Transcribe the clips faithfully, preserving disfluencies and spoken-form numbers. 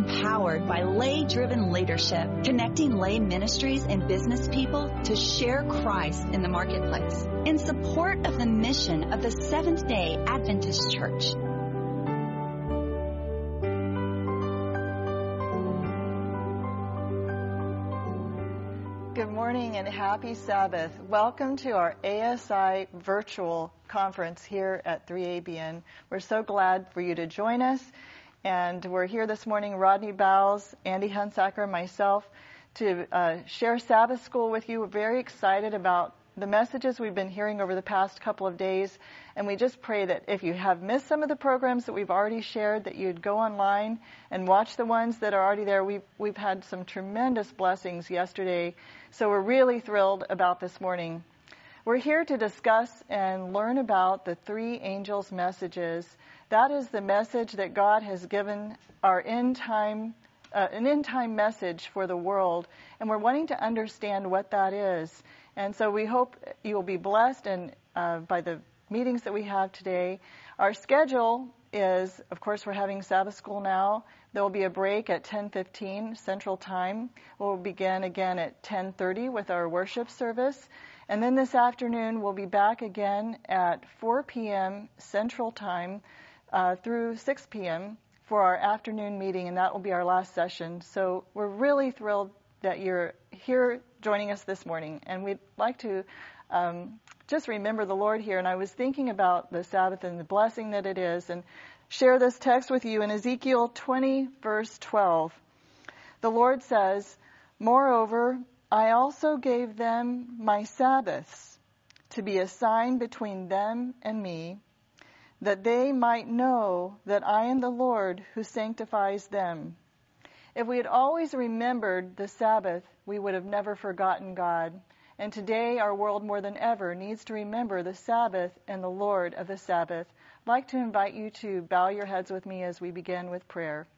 empowered by lay-driven leadership, connecting lay ministries and business people to share Christ in the marketplace in support of the mission of the Seventh-day Adventist Church. Good morning and happy Sabbath. Welcome to our A S I virtual conference here at three A B N. We're so glad for you to join us. And we're here this morning, Rodney Bowles, Andy Hunsacker, myself, to uh, share Sabbath School with you. We're very excited about the messages we've been hearing over the past couple of days. And we just pray that if you have missed some of the programs that we've already shared, that you'd go online and watch the ones that are already there. We've, we've had some tremendous blessings yesterday. So we're really thrilled about this morning. We're here to discuss and learn about the three angels' messages. That is the message that God has given our end time, uh, an end time message for the world. And we're wanting to understand what that is. And so we hope you will be blessed and uh, by the meetings that we have today. Our schedule is, of course, we're having Sabbath School now. There will be a break at ten fifteen Central Time. We'll begin again at ten thirty with our worship service. And then this afternoon, we'll be back again at four p.m. Central Time uh, through six p.m. for our afternoon meeting, and that will be our last session. So we're really thrilled that you're here joining us this morning. And we'd like to um, just remember the Lord here. And I was thinking about the Sabbath and the blessing that it is, and share this text with you in Ezekiel twenty, verse twelve. The Lord says, "Moreover, I also gave them my Sabbaths to be a sign between them and me, that they might know that I am the Lord who sanctifies them." If we had always remembered the Sabbath, we would have never forgotten God. And today, our world more than ever needs to remember the Sabbath and the Lord of the Sabbath. I'd like to invite you to bow your heads with me as we begin with prayer.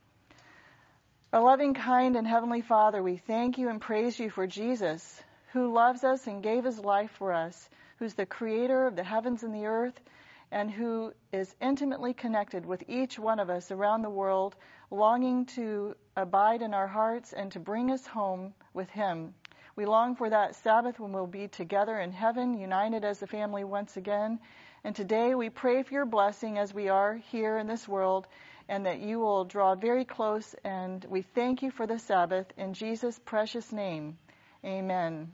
Our loving, kind, and heavenly Father, we thank you and praise you for Jesus, who loves us and gave his life for us, who's the creator of the heavens and the earth, and who is intimately connected with each one of us around the world, longing to abide in our hearts and to bring us home with him. We long for that Sabbath when we'll be together in heaven, united as a family once again. And today we pray for your blessing as we are here in this world, and that you will draw very close. And we thank you for the Sabbath in Jesus' precious name. Amen.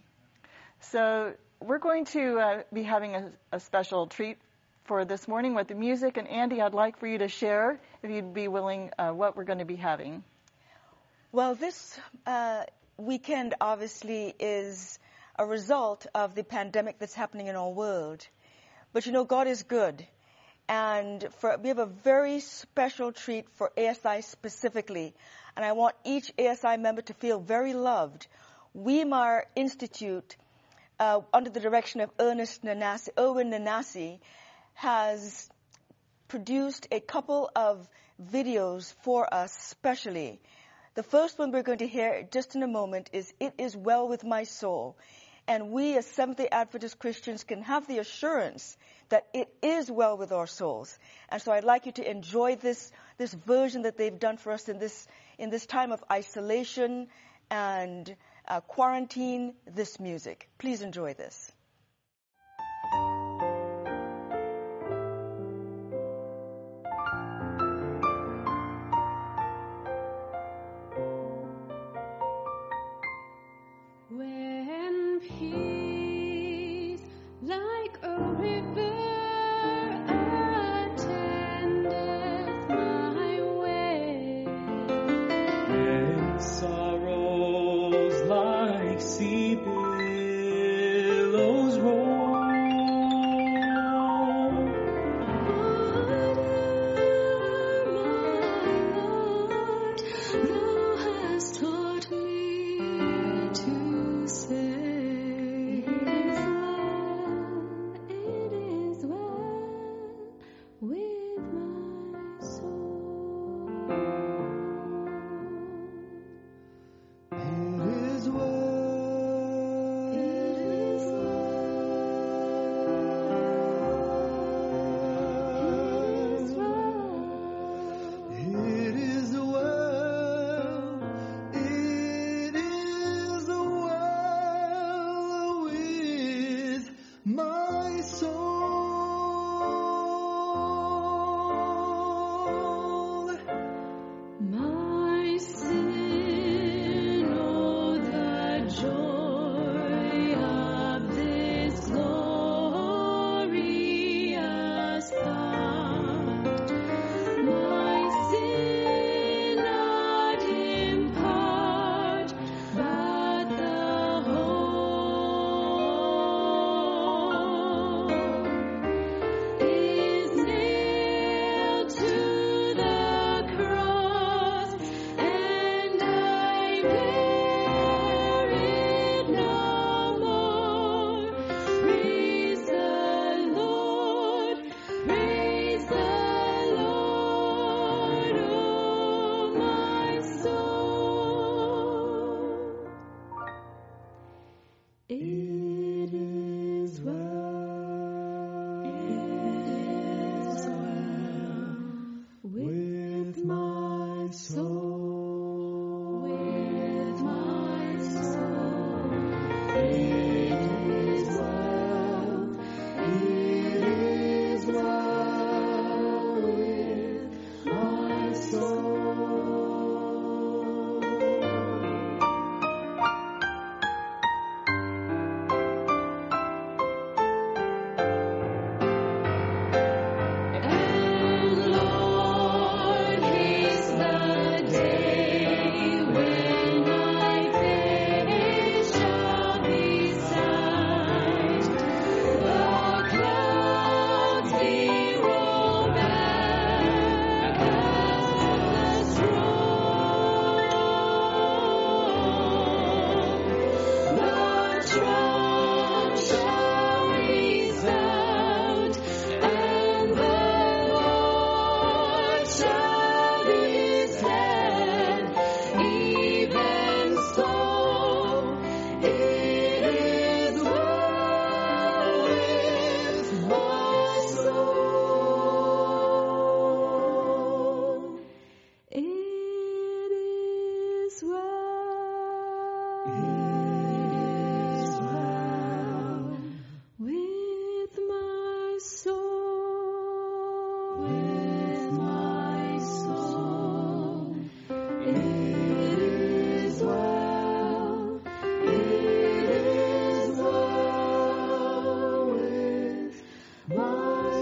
So we're going to uh, be having a, a special treat for this morning with the music. And Andy, I'd like for you to share, if you'd be willing, uh, what we're going to be having. Well, this uh, weekend obviously is a result of the pandemic that's happening in our world. But you know, God is good. And for, we have a very special treat for A S I specifically. And I want each A S I member to feel very loved. Weimar Institute, uh, under the direction of Ernest Nanasi, Erwin Nanasi, has produced a couple of videos for us specially. The first one we're going to hear just in a moment is "It Is Well With My Soul." And we as Seventh-day Adventist Christians can have the assurance that it is well with our souls. And so I'd like you to enjoy this, this version that they've done for us in this, in this time of isolation and uh, quarantine, this music. Please enjoy this. Sorrows like sea billows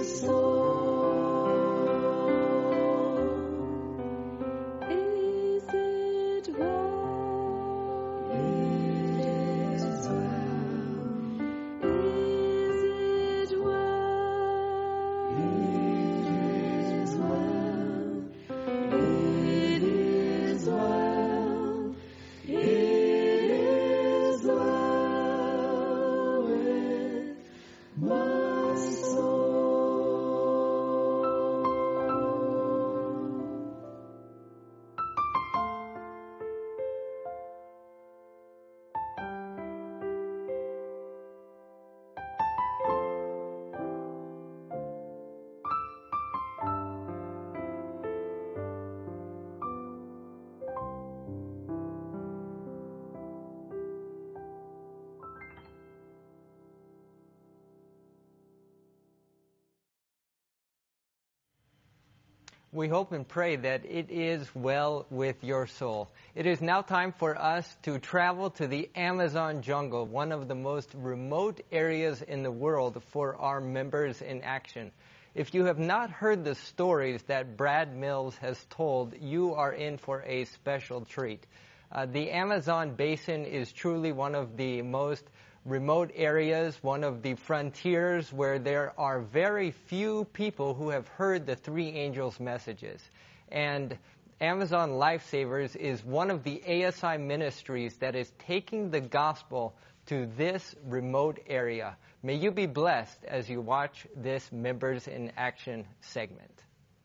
We hope and pray that it is well with your soul. It is now time for us to travel to the Amazon jungle, one of the most remote areas in the world for our Members in Action. If you have not heard the stories that Brad Mills has told, you are in for a special treat. Uh, the Amazon basin is truly one of the most remote areas, one of the frontiers where there are very few people who have heard the three angels' messages. And Amazon Lifesavers is one of the A S I ministries that is taking the gospel to this remote area. May you be blessed as you watch this Members in Action segment.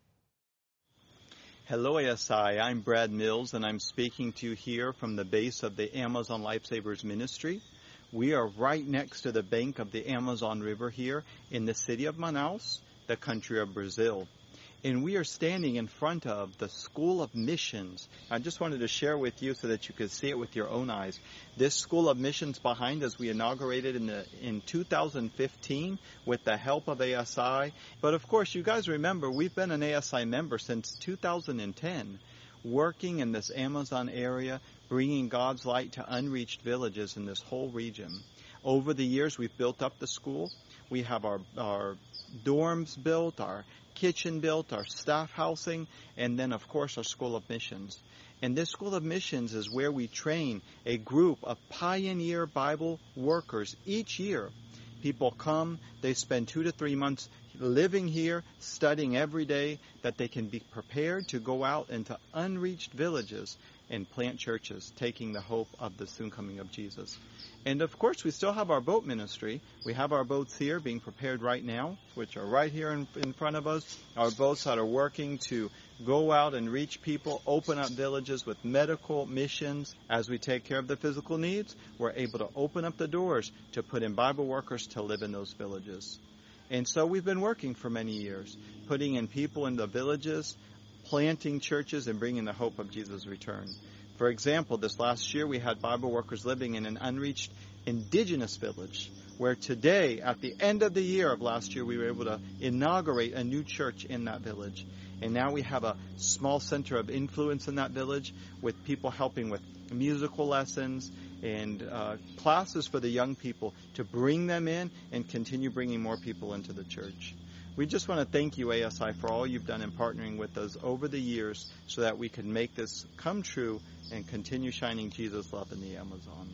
Hello, A S I. I'm Brad Mills, and I'm speaking to you here from the base of the Amazon Lifesavers ministry. We are right next to the bank of the Amazon River here in the city of Manaus, the country of Brazil. And we are standing in front of the School of Missions. I just wanted to share with you so that you could see it with your own eyes. This School of Missions behind us, we inaugurated in the in two thousand fifteen with the help of A S I. But of course, you guys remember, we've been an A S I member since two thousand ten, working in this Amazon area, bringing God's light to unreached villages in this whole region. Over the years, we've built up the school. We have our, our dorms built, our kitchen built, our staff housing, and then, of course, our School of Missions. And this School of Missions is where we train a group of pioneer Bible workers each year. People come, they spend two to three months living here, studying every day, that they can be prepared to go out into unreached villages and plant churches, taking the hope of the soon coming of Jesus. And of course, we still have our boat ministry. We have our boats here being prepared right now, which are right here in, in front of us. Our boats that are working to go out and reach people, open up villages with medical missions. As we take care of the physical needs, we're able to open up the doors to put in Bible workers to live in those villages. And so we've been working for many years, putting in people in the villages, planting churches, and bringing the hope of Jesus' return. For example, this last year we had Bible workers living in an unreached indigenous village, where today, at the end of the year of last year, we were able to inaugurate a new church in that village. And now we have a small center of influence in that village with people helping with musical lessons and uh, classes for the young people to bring them in and continue bringing more people into the church. We just want to thank you, A S I, for all you've done in partnering with us over the years so that we can make this come true and continue shining Jesus' love in the Amazon.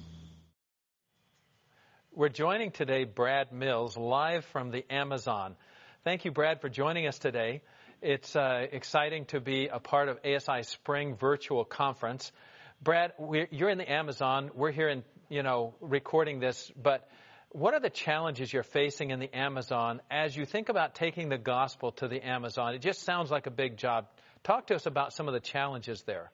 We're joining today Brad Mills live from the Amazon. Thank you, Brad, for joining us today. It's uh, exciting to be a part of A S I Spring Virtual Conference. Brad, we're, you're in the Amazon. We're here in, you know, recording this, but what are the challenges you're facing in the Amazon as you think about taking the gospel to the Amazon? It just sounds like a big job. Talk to us about some of the challenges there.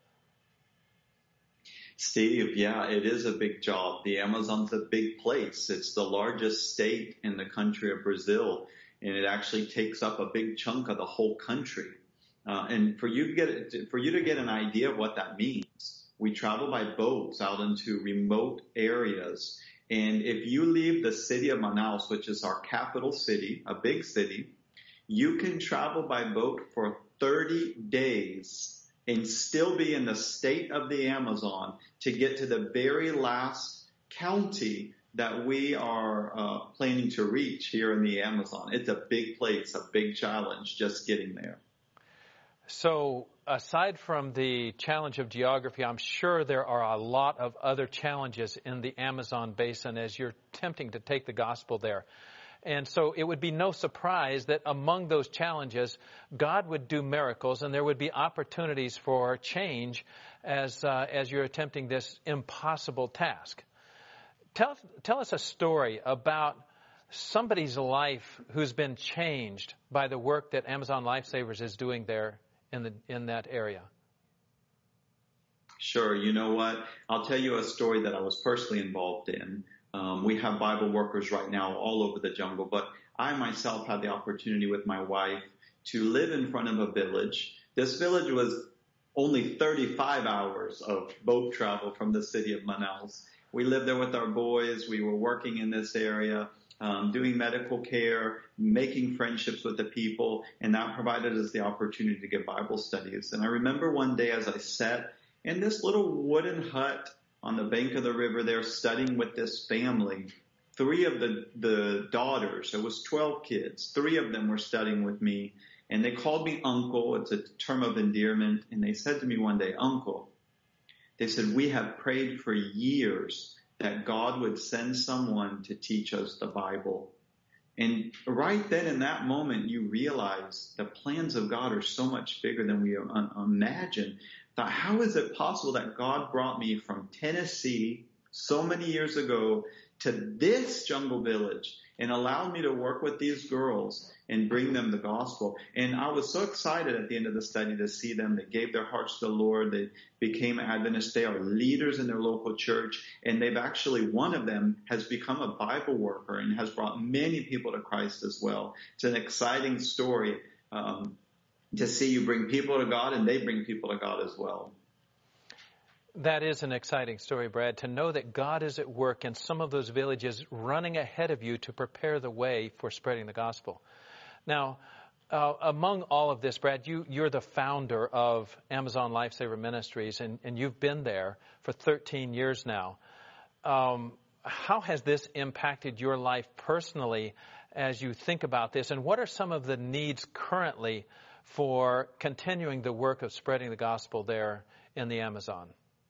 Steve, yeah, it is a big job. The Amazon's a big place. It's the largest state in the country of Brazil, and it actually takes up a big chunk of the whole country. Uh, and for you to get for you to get an idea of what that means, we travel by boats out into remote areas. And if you leave the city of Manaus, which is our capital city, a big city, you can travel by boat for thirty days and still be in the state of the Amazon to get to the very last county that we are uh, planning to reach here in the Amazon. It's a big place, a big challenge just getting there. So aside from the challenge of geography, I'm sure there are a lot of other challenges in the Amazon basin as you're attempting to take the gospel there. And so it would be no surprise that among those challenges, God would do miracles and there would be opportunities for change as uh, as you're attempting this impossible task. Tell, tell us a story about somebody's life who's been changed by the work that Amazon Lifesavers is doing there in the in that area. Sure. You know what? I'll tell you a story that I was personally involved in. Um, we have Bible workers right now all over the jungle, but I myself had the opportunity with my wife to live in front of a village. This village was only thirty-five hours of boat travel from the city of Manaus. We lived there with our boys. We were working in this area, um, doing medical care, making friendships with the people, and that provided us the opportunity to get Bible studies. And I remember one day as I sat in this little wooden hut on the bank of the river there studying with this family, three of the, the daughters, there was twelve kids, three of them were studying with me, and they called me uncle. It's a term of endearment. And they said to me one day, "Uncle," they said, "we have prayed for years that God would send someone to teach us the Bible." And right then in that moment, you realize the plans of God are so much bigger than we imagine. Thought, how is it possible that God brought me from Tennessee so many years ago to this jungle village and allowed me to work with these girls and bring them the gospel? And I was so excited at the end of the study to see them. They gave their hearts to the Lord. They became Adventists. They are leaders in their local church. And they've actually, one of them has become a Bible worker and has brought many people to Christ as well. It's an exciting story um, to see you bring people to God and they bring people to God as well. That is an exciting story, Brad, to know that God is at work in some of those villages running ahead of you to prepare the way for spreading the gospel. Now, uh, among all of this, Brad, you, you're the founder of Amazon Lifesaver Ministries, and, and you've been there for thirteen years now. Um, how has this impacted your life personally as you think about this, and what are some of the needs currently for continuing the work of spreading the gospel there in the Amazon?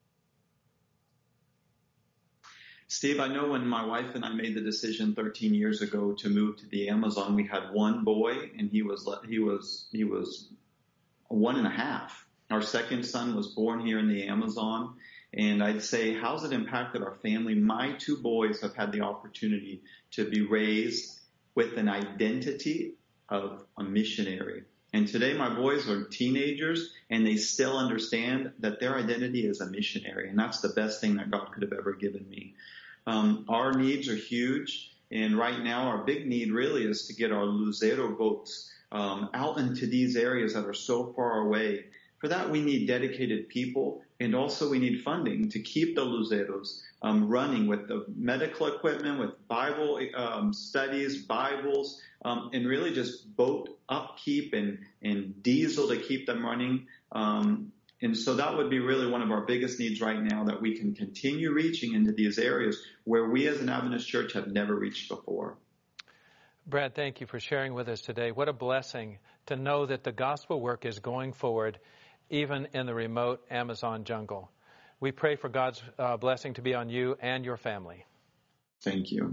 Steve, I know when my wife and I made the decision thirteen years ago to move to the Amazon, we had one boy, and he was he was he was one and a half. Our second son was born here in the Amazon, and I'd say, how's it impacted our family? My two boys have had the opportunity to be raised with an identity of a missionary. And today my boys are teenagers, and they still understand that their identity is a missionary, and that's the best thing that God could have ever given me. Um, our needs are huge, and right now our big need really is to get our Luzero boats um, out into these areas that are so far away. For that, we need dedicated people, and also we need funding to keep the Luzeros um, running with the medical equipment, with Bible um, studies, Bibles, um, and really just boat upkeep and, and diesel to keep them running. Um, and so that would be really one of our biggest needs right now, that we can continue reaching into these areas where we as an Adventist church have never reached before. Brad, thank you for sharing with us today. What a blessing to know that the gospel work is going forward even in the remote Amazon jungle. We pray for God's uh, blessing to be on you and your family. Thank you.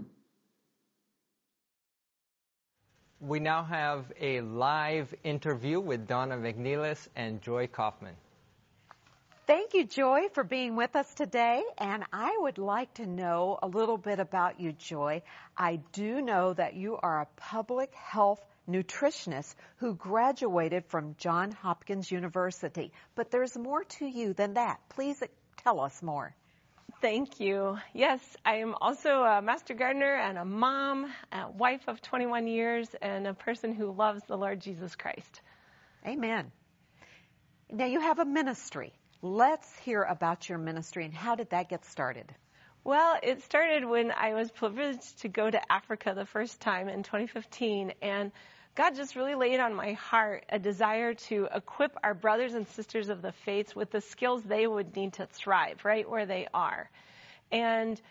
We now have a live interview with Donna McNeilis and Joy Kaufman. Thank you, Joy, for being with us today. And I would like to know a little bit about you, Joy. I do know that you are a public health nutritionist who graduated from Johns Hopkins University. But there's more to you than that. Please tell us more. Thank you. Yes, I am also a master gardener and a mom, a wife of twenty-one years, and a person who loves the Lord Jesus Christ. Amen. Now you have a ministry. Let's hear about your ministry, and how did that get started? Well, it started when I was privileged to go to Africa the first time in twenty fifteen, and God just really laid on my heart a desire to equip our brothers and sisters of the faith with the skills they would need to thrive right where they are. And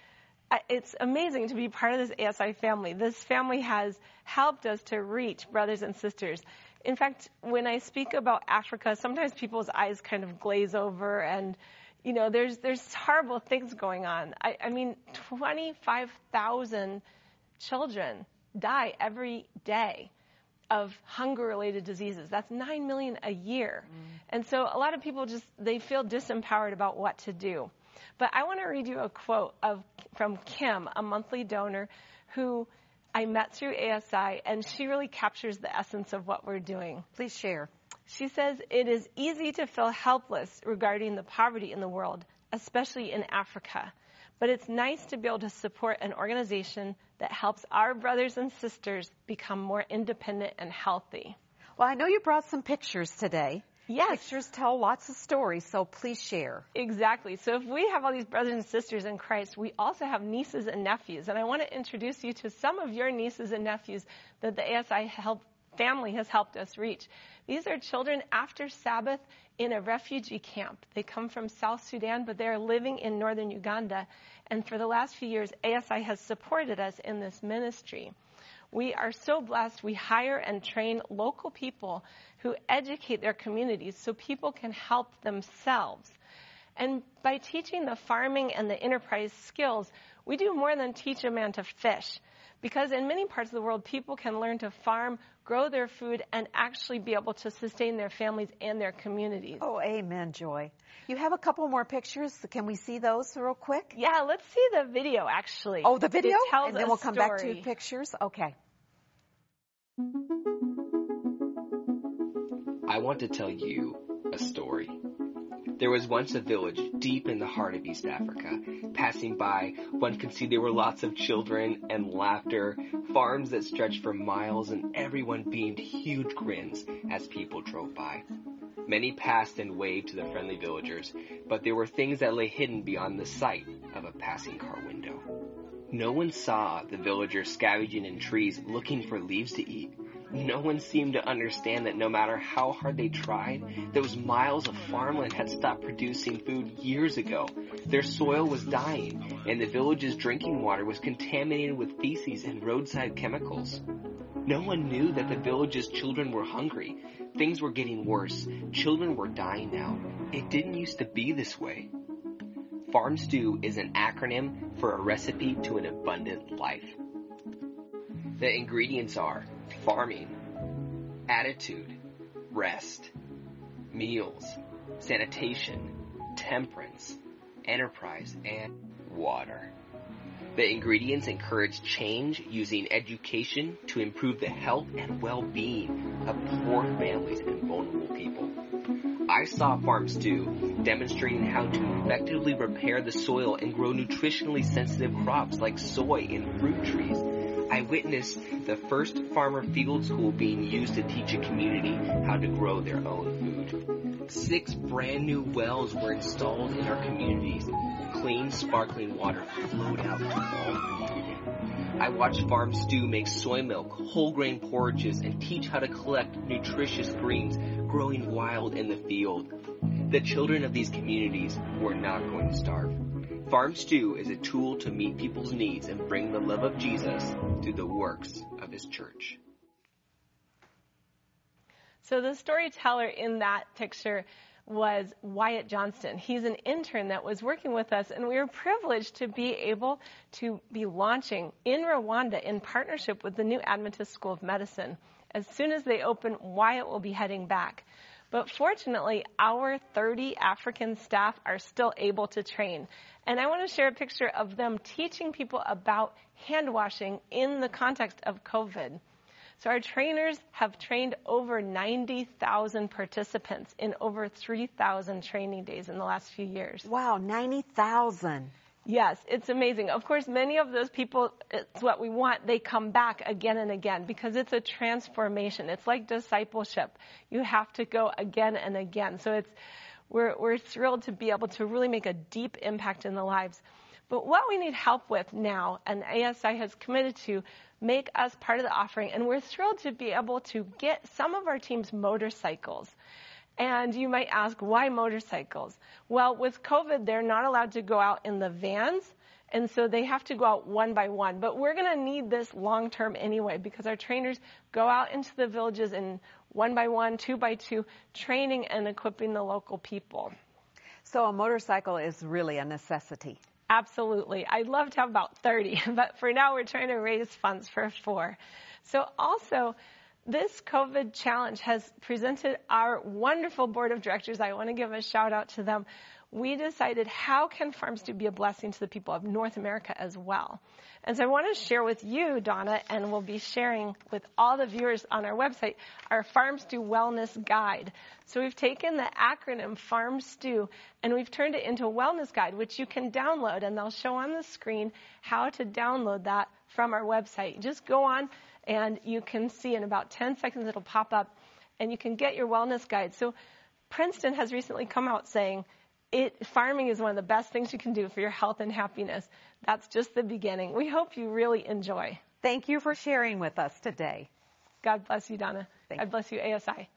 it's amazing to be part of this A S I family. This family has helped us to reach brothers and sisters. In fact, when I speak about Africa, sometimes people's eyes kind of glaze over, and you know, there's there's horrible things going on. I, I mean, twenty-five thousand children die every day of hunger-related diseases. That's nine million a year. Mm. And so a lot of people just, they feel disempowered about what to do. But I want to read you a quote of from Kim, a monthly donor who I met through A S I, and she really captures the essence of what we're doing. Please share. She says, "It is easy to feel helpless regarding the poverty in the world, especially in Africa. But it's nice to be able to support an organization that helps our brothers and sisters become more independent and healthy." Well, I know you brought some pictures today. Yes. Pictures tell lots of stories, so please share. Exactly. So if we have all these brothers and sisters in Christ, we also have nieces and nephews. And I want to introduce you to some of your nieces and nephews that the A S I help, family has helped us reach. These are children after Sabbath in a refugee camp. They come from South Sudan, but they're living in northern Uganda. And for the last few years, A S I has supported us in this ministry. We are so blessed. We hire and train local people who educate their communities so people can help themselves. And by teaching the farming and the enterprise skills, we do more than teach a man to fish. Because in many parts of the world, people can learn to farm, grow their food, and actually be able to sustain their families and their communities. Oh, amen, Joy. You have a couple more pictures. Can we see those real quick? Yeah, let's see the video, actually. Oh, the video? It tells and then a we'll come story. back to pictures? Okay. I want to tell you a story. There was once a village deep in the heart of East Africa. Passing by, one could see there were lots of children and laughter, farms that stretched for miles, and everyone beamed huge grins as people drove by. Many passed and waved to the friendly villagers, but there were things that lay hidden beyond the sight of a passing car window. No one saw the villagers scavenging in trees looking for leaves to eat. No one seemed to understand that no matter how hard they tried, those miles of farmland had stopped producing food years ago. Their soil was dying, and the village's drinking water was contaminated with feces and roadside chemicals. No one knew that the village's children were hungry. Things were getting worse. Children were dying now. It didn't used to be this way. FarmStew is an acronym for a recipe to an abundant life. The ingredients are farming, attitude, rest, meals, sanitation, temperance, enterprise, and water. The ingredients encourage change using education to improve the health and well-being of poor families and vulnerable people. I saw FarmStew demonstrating how to effectively repair the soil and grow nutritionally sensitive crops like soy and fruit trees. I witnessed the first farmer field school being used to teach a community how to grow their own food. Six brand new wells were installed in our communities. Clean, sparkling water flowed out to all who needed it. I watched FarmStew make soy milk, whole grain porridges, and teach how to collect nutritious greens growing wild in the field. The children of these communities were not going to starve. FarmStew is a tool to meet people's needs and bring the love of Jesus through the works of His church. So the storyteller in that picture was Wyatt Johnston. He's an intern that was working with us, and we were privileged to be able to be launching in Rwanda in partnership with the New Adventist School of Medicine. As soon as they open, Wyatt will be heading back. But fortunately, our thirty African staff are still able to train. And I want to share a picture of them teaching people about hand washing in the context of COVID. So our trainers have trained over ninety thousand participants in over three thousand training days in the last few years. Wow, ninety thousand. Yes, it's amazing. Of course, many of those people, it's what we want, they come back again and again because it's a transformation. It's like discipleship. You have to go again and again. So it's we're we're thrilled to be able to really make a deep impact in the lives. But what we need help with now, and A S I has committed to make us part of the offering, and we're thrilled to be able to get some of our teams motorcycles. And you might ask, why motorcycles? Well, with COVID, they're not allowed to go out in the vans, And so they have to go out one by one. But we're going to need this long term anyway, because our trainers go out into the villages in one by one, two by two, training and equipping the local people. So a motorcycle is really a necessity. Absolutely. I'd love to have about thirty, but for now we're trying to raise funds for four. So also, this COVID challenge has presented our wonderful board of directors. I want to give a shout out to them. We decided, how can Farms Do be a blessing to the people of North America as well? And so I want to share with you, Donna, and we'll be sharing with all the viewers on our website, our Farms Do Wellness Guide. So we've taken the acronym Farms Do, and we've turned it into a wellness guide, which you can download, and they'll show on the screen how to download that from our website. Just go on, and you can see in about ten seconds it'll pop up, and you can get your wellness guide. So Princeton has recently come out saying, It, farming is one of the best things you can do for your health and happiness. That's just the beginning. We hope you really enjoy. Thank you for sharing with us today. God bless you, Donna. Thank God you. bless you, A S I.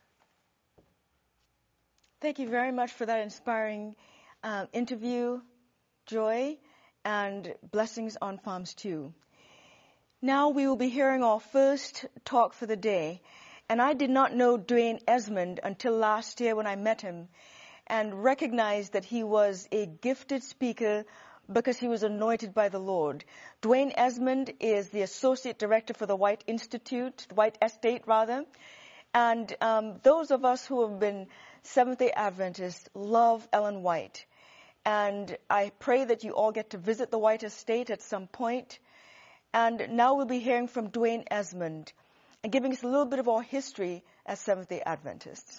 Thank you very much for that inspiring uh, interview, Joy, and blessings on Farms too. Now we will be hearing our first talk for the day. And I did not know Dwayne Esmond until last year when I met him, and recognized that he was a gifted speaker because he was anointed by the Lord. Dwayne Esmond is the Associate Director for the White Institute, the White Estate rather. And um, those of us who have been Seventh-day Adventists love Ellen White. And I pray that you all get to visit the White Estate at some point. And now we'll be hearing from Dwayne Esmond and giving us a little bit of our history as Seventh-day Adventists.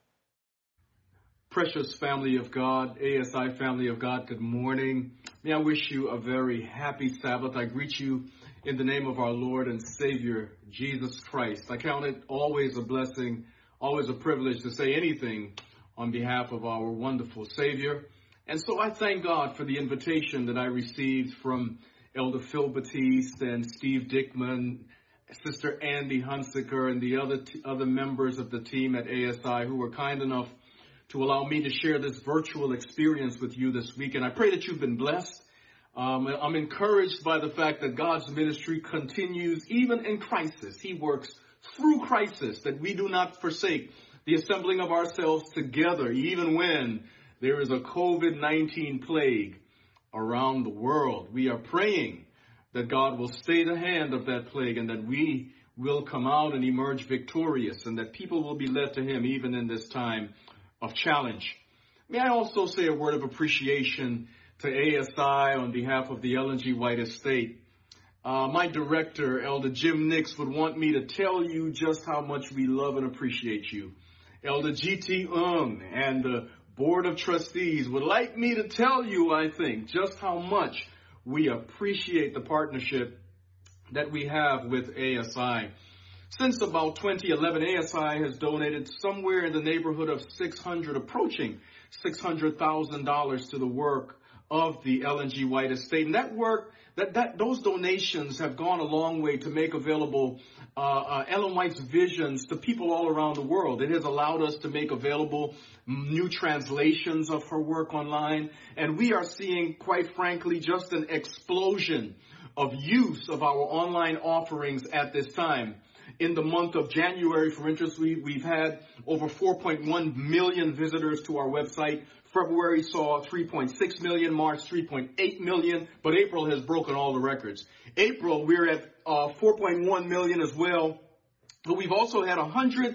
Precious family of God, A S I family of God, good morning. May I wish you a very happy Sabbath. I greet you in the name of our Lord and Savior, Jesus Christ. I count it always a blessing, always a privilege to say anything on behalf of our wonderful Savior. And so I thank God for the invitation that I received from Elder Phil Batiste and Steve Dickman, Sister Andy Hunsaker, and the other t- other members of the team at A S I who were kind enough to allow me to share this virtual experience with you this week. And I pray that you've been blessed. Um, I'm encouraged by the fact that God's ministry continues even in crisis. He works through crisis, that we do not forsake the assembling of ourselves together, even when there is a COVID nineteen plague around the world. We are praying that God will stay the hand of that plague and that we will come out and emerge victorious and that people will be led to Him even in this time of challenge. May I also say a word of appreciation to A S I on behalf of the Ellen G. White Estate. Uh, my director, Elder Jim Nix, would want me to tell you just how much we love and appreciate you. Elder G T Ung and the Board of Trustees would like me to tell you, I think, just how much we appreciate the partnership that we have with A S I. Since about twenty eleven, A S I has donated somewhere in the neighborhood of six hundred, approaching six hundred thousand dollars to the work of the Ellen G. White Estate. And that work, that, that those donations have gone a long way to make available uh, uh, Ellen White's visions to people all around the world. It has allowed us to make available new translations of her work online. And we are seeing, quite frankly, just an explosion of use of our online offerings at this time. In the month of January, for instance, we, we've had over four point one million visitors to our website. February saw three point six million, March three point eight million, but April has broken all the records. April, we're at uh, four point one million as well, but we've also had one hundred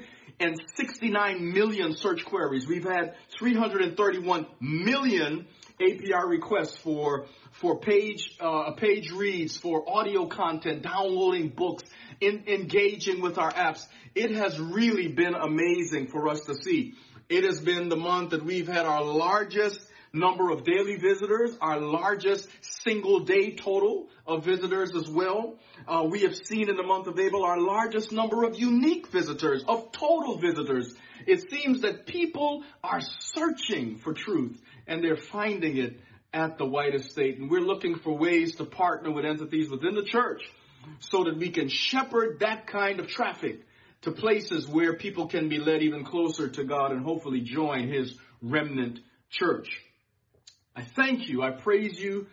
sixty-nine million search queries. We've had three hundred thirty-one million A P I requests for for page uh, page reads, for audio content, downloading books, in, engaging with our apps. It has really been amazing for us to see. It has been the month that we've had our largest number of daily visitors, our largest single day total of visitors as well. Uh, we have seen in the month of April our largest number of unique visitors, of total visitors. It seems that people are searching for truth and they're finding it at the White Estate. And we're looking for ways to partner with entities within the church so that we can shepherd that kind of traffic to places where people can be led even closer to God and hopefully join His remnant church. I thank you. I praise you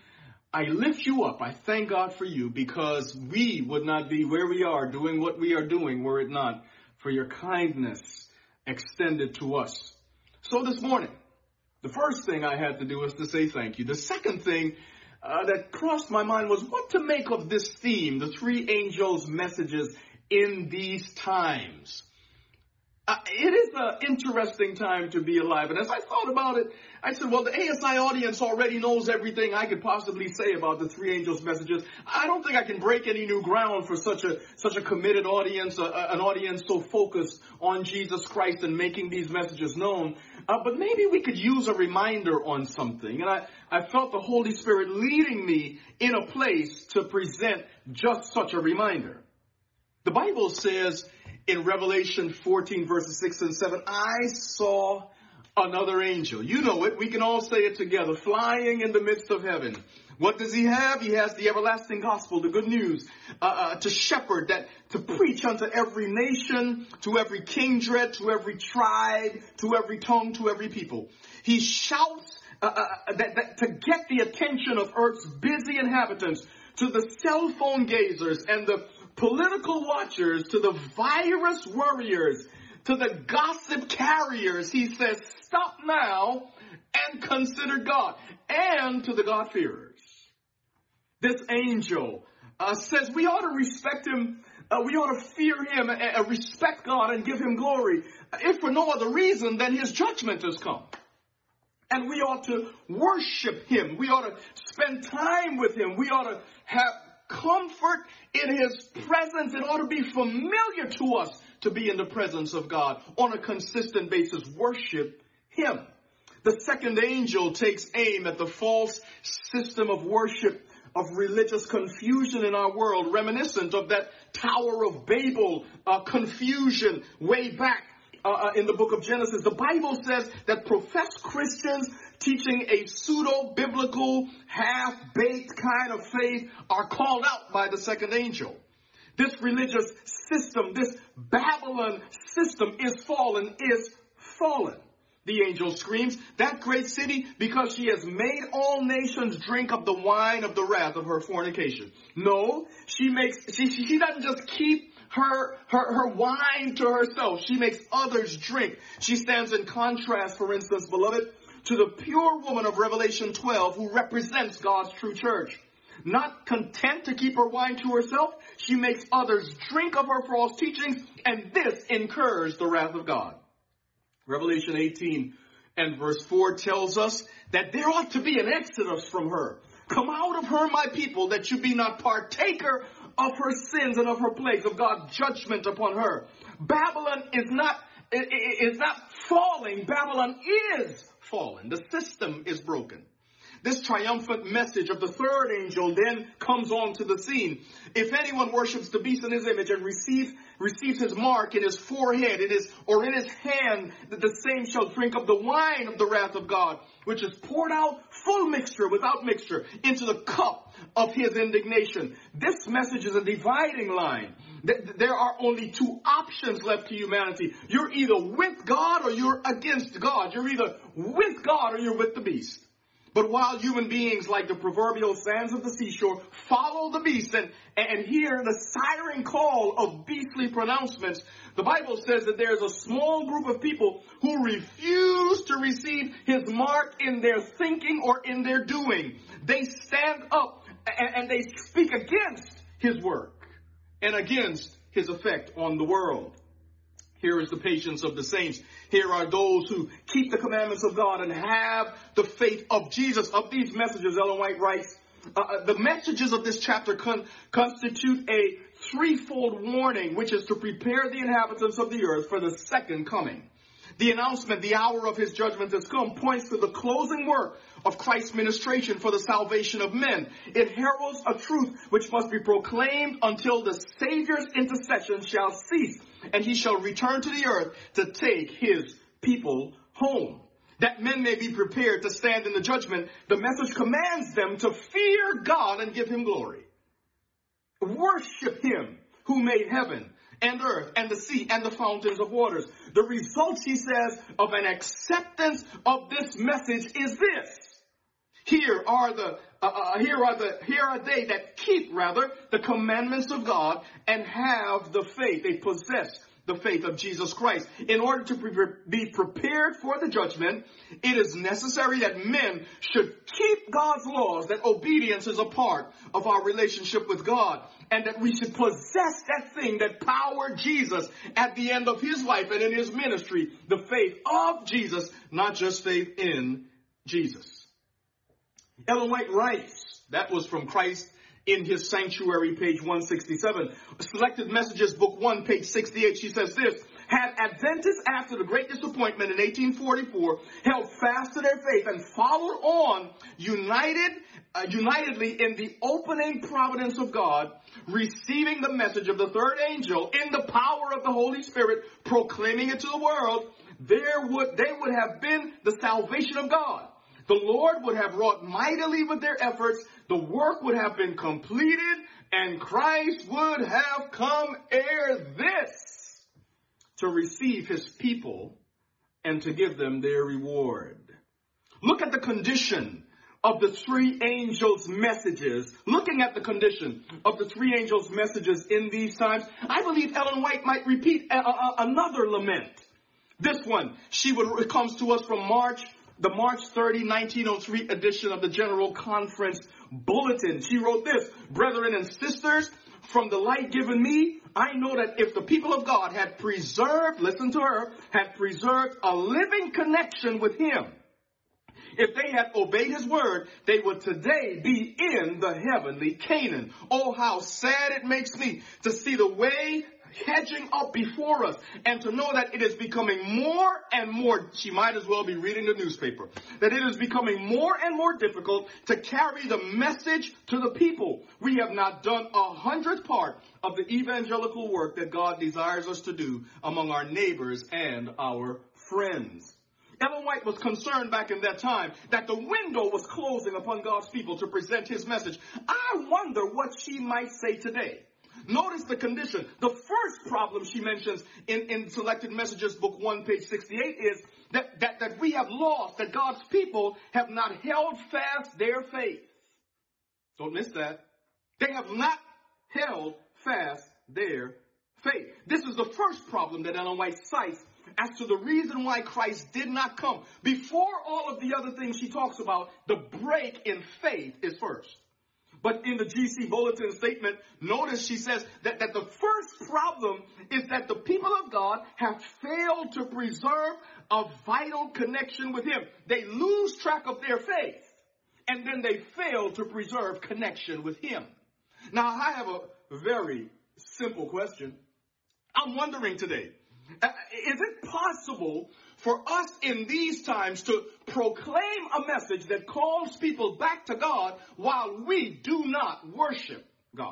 I lift you up. I thank God for you, because we would not be where we are doing what we are doing were it not for your kindness extended to us. So this morning, the first thing I had to do was to say thank you. The second thing uh, that crossed my mind was what to make of this theme, the three angels' messages in these times. Uh, it is an interesting time to be alive. And as I thought about it, I said, well, the A S I audience already knows everything I could possibly say about the three angels' messages. I don't think I can break any new ground for such a such a committed audience, uh, an audience so focused on Jesus Christ and making these messages known. Uh, but maybe we could use a reminder on something. And I, I felt the Holy Spirit leading me in a place to present just such a reminder. The Bible says in Revelation fourteen, verses six and seven, I saw another angel. You know it. We can all say it together. Flying in the midst of heaven. What does he have? He has the everlasting gospel, the good news, uh, uh, to shepherd, that to preach unto every nation, to every kindred, to every tribe, to every tongue, to every people. He shouts uh, uh, that, that to get the attention of earth's busy inhabitants, to the cell phone gazers and the political watchers, to the virus worriers, to the gossip carriers. He says, stop now and consider God. And to the God-fearers. This angel uh, says we ought to respect him. Uh, we ought to fear him, uh, respect God, and give him glory. If for no other reason than his judgment has come. And we ought to worship him. We ought to spend time with him. We ought to have comfort in his presence. It ought to be familiar to us to be in the presence of God on a consistent basis. Worship him. The second angel takes aim at the false system of worship, of religious confusion in our world, reminiscent of that Tower of Babel uh, confusion way back uh, in the book of Genesis. The Bible says that professed Christians teaching a pseudo-biblical, half-baked kind of faith are called out by the second angel. This religious system, this Babylon system is fallen, is fallen. The angel screams, that great city, because she has made all nations drink of the wine of the wrath of her fornication. No, she makes, she, she doesn't just keep her, her, her wine to herself. She makes others drink. She stands in contrast, for instance, beloved, to the pure woman of Revelation twelve who represents God's true church. Not content to keep her wine to herself, she makes others drink of her false teachings, and this incurs the wrath of God. Revelation eighteen and verse four tells us that there ought to be an exodus from her. Come out of her, my people, that you be not partaker of her sins and of her plagues, of God's judgment upon her. Babylon is not, is not falling. Babylon is fallen. The system is broken. This triumphant message of the third angel then comes onto the scene. If anyone worships the beast in his image and receives receives his mark in his forehead, in his or in his hand, that the same shall drink of the wine of the wrath of God, which is poured out full mixture, without mixture, into the cup of his indignation. This message is a dividing line. There are only two options left to humanity. You're either with God or you're against God. You're either with God or you're with the beast. But while human beings, like the proverbial sands of the seashore, follow the beast and, and hear the siren call of beastly pronouncements, the Bible says that there's a small group of people who refuse to receive his mark in their thinking or in their doing. They stand up and, and they speak against his work and against his effect on the world. Here is the patience of the saints. Here are those who keep the commandments of God and have the faith of Jesus. Of these messages, Ellen White writes, uh, the messages of this chapter con- constitute a threefold warning, which is to prepare the inhabitants of the earth for the second coming. The announcement, the hour of his judgment has come, points to the closing work of Christ's ministration for the salvation of men. It heralds a truth which must be proclaimed until the Savior's intercession shall cease, and he shall return to the earth to take his people home. That men may be prepared to stand in the judgment, the message commands them to fear God and give him glory. Worship him who made heaven and earth and the sea and the fountains of waters. The result, he says, of an acceptance of this message is this. Here are the uh, uh, here are the here are they that keep rather the commandments of God and have the faith. They possess the faith of Jesus Christ. In order to pre- be prepared for the judgment, it is necessary that men should keep God's laws, that obedience is a part of our relationship with God, and that we should possess that thing that powered Jesus at the end of his life and in his ministry, the faith of Jesus, not just faith in Jesus. Ellen White writes, that was from Christ in his Sanctuary, page one sixty-seven. Selected Messages, book one, page sixty-eight. She says this: had Adventists, after the Great Disappointment in eighteen forty-four, held fast to their faith and followed on united, uh, unitedly in the opening providence of God, receiving the message of the third angel in the power of the Holy Spirit, proclaiming it to the world, there would they would have been the salvation of God. The Lord would have wrought mightily with their efforts. The work would have been completed, and Christ would have come ere this to receive his people and to give them their reward. Look at the condition of the three angels' messages. Looking at the condition of the three angels' messages in these times, I believe Ellen White might repeat a, a, another lament. This one, she would, it comes to us from March The March thirtieth, nineteen oh three edition of the General Conference Bulletin. She wrote this: brethren and sisters, from the light given me, I know that if the people of God had preserved, listen to her, had preserved a living connection with him, if they had obeyed his word, they would today be in the heavenly Canaan. Oh, how sad it makes me to see the way hedging up before us, and to know that it is becoming more and more, she might as well be reading the newspaper, that it is becoming more and more difficult to carry the message to the people. We have not done a hundredth part of the evangelical work that God desires us to do among our neighbors and our friends. Ellen White was concerned back in that time that the window was closing upon God's people to present his message. I wonder what she might say today. Notice the condition. The first problem she mentions in, in Selected Messages, book one, page sixty-eight, is that, that, that we have lost, that God's people have not held fast their faith. Don't miss that. They have not held fast their faith. This is the first problem that Ellen White cites as to the reason why Christ did not come. Before all of the other things she talks about, the break in faith is first. But in the G C Bulletin statement, notice she says that, that the first problem is that the people of God have failed to preserve a vital connection with him. They lose track of their faith, and then they fail to preserve connection with him. Now, I have a very simple question. I'm wondering today, uh, is it possible for us in these times to proclaim a message that calls people back to God while we do not worship God?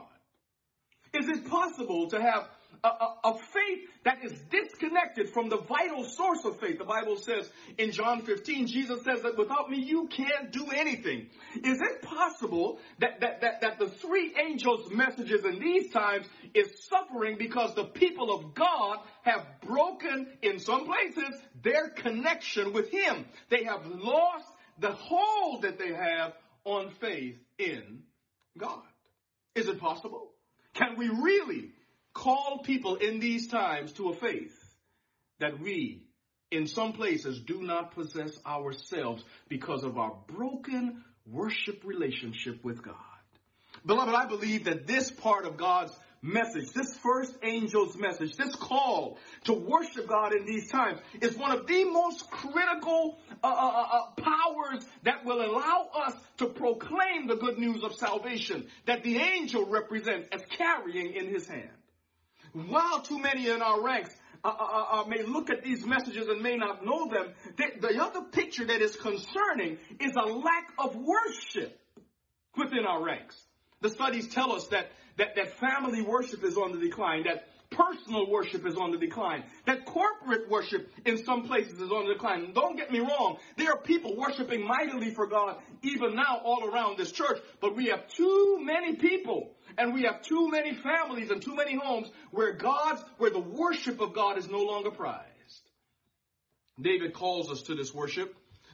Is it possible to have a, a, a faith that is disconnected from the vital source of faith? The Bible says in John fifteen, Jesus says that without me you can't do anything. Is it possible that, that, that, that the three angels' messages in these times is suffering because the people of God have broken, in some places, their connection with him? They have lost the hold that they have on faith in God. Is it possible? Can we really call people in these times to a faith that we, in some places, do not possess ourselves because of our broken worship relationship with God? Beloved, I believe that this part of God's message, this first angel's message, this call to worship God in these times is one of the most critical uh, uh, uh, powers that will allow us to proclaim the good news of salvation that the angel represents as carrying in his hand. While too many in our ranks uh, uh, uh, may look at these messages and may not know them, the, the other picture that is concerning is a lack of worship within our ranks. The studies tell us that, that, that family worship is on the decline, that personal worship is on the decline, that corporate worship in some places is on the decline. And don't get me wrong, there are people worshiping mightily for God even now all around this church, but we have too many people and we have too many families and too many homes where God's, where the worship of God is no longer prized. David calls us to this worship.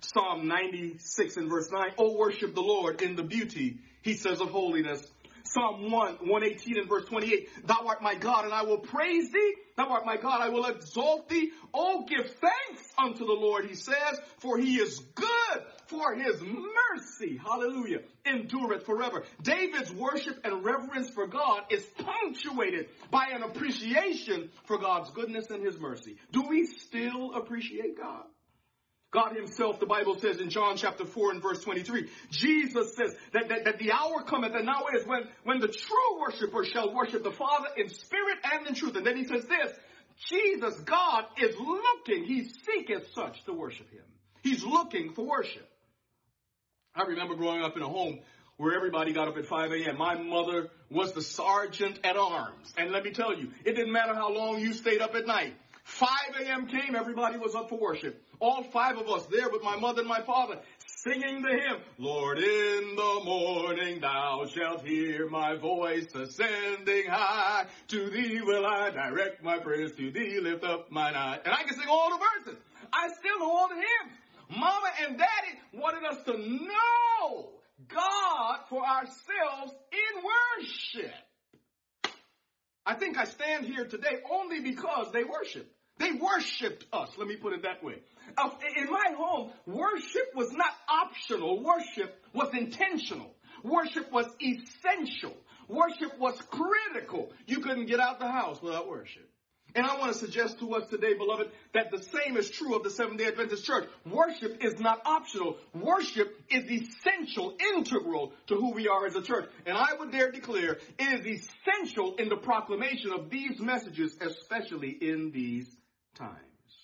Psalm ninety-six and verse nine, oh, worship the Lord in the beauty, he says, of holiness. Psalm one, one eighteen and verse twenty-eight, thou art my God, and I will praise thee. Thou art my God, I will exalt thee. Oh, give thanks unto the Lord, he says, for he is good, for his mercy, hallelujah, endureth forever. David's worship and reverence for God is punctuated by an appreciation for God's goodness and his mercy. Do we still appreciate God? God himself, the Bible says in John chapter four and verse twenty-three, Jesus says that, that, that the hour cometh and now is when, when the true worshiper shall worship the Father in spirit and in truth. And then he says this, Jesus, God, is looking, he seeketh such to worship him. He's looking for worship. I remember growing up in a home where everybody got up at five a.m. My mother was the sergeant at arms. And let me tell you, it didn't matter how long you stayed up at night. five a.m. came, everybody was up for worship. All five of us there with my mother and my father singing the hymn, Lord, in the morning thou shalt hear my voice ascending high. To thee will I direct my prayers, to thee lift up mine eye. And I can sing all the verses. I still know all the hymns. Mama and Daddy wanted us to know God for ourselves in worship. I think I stand here today only because they worship. They worshiped us. Let me put it that way. Uh, in my home, worship was not optional. Worship was intentional. Worship was essential. Worship was critical. You couldn't get out the house without worship. And I want to suggest to us today, beloved, that the same is true of the Seventh-day Adventist Church. Worship is not optional. Worship is essential, integral to who we are as a church. And I would dare declare it is essential in the proclamation of these messages, especially in these times.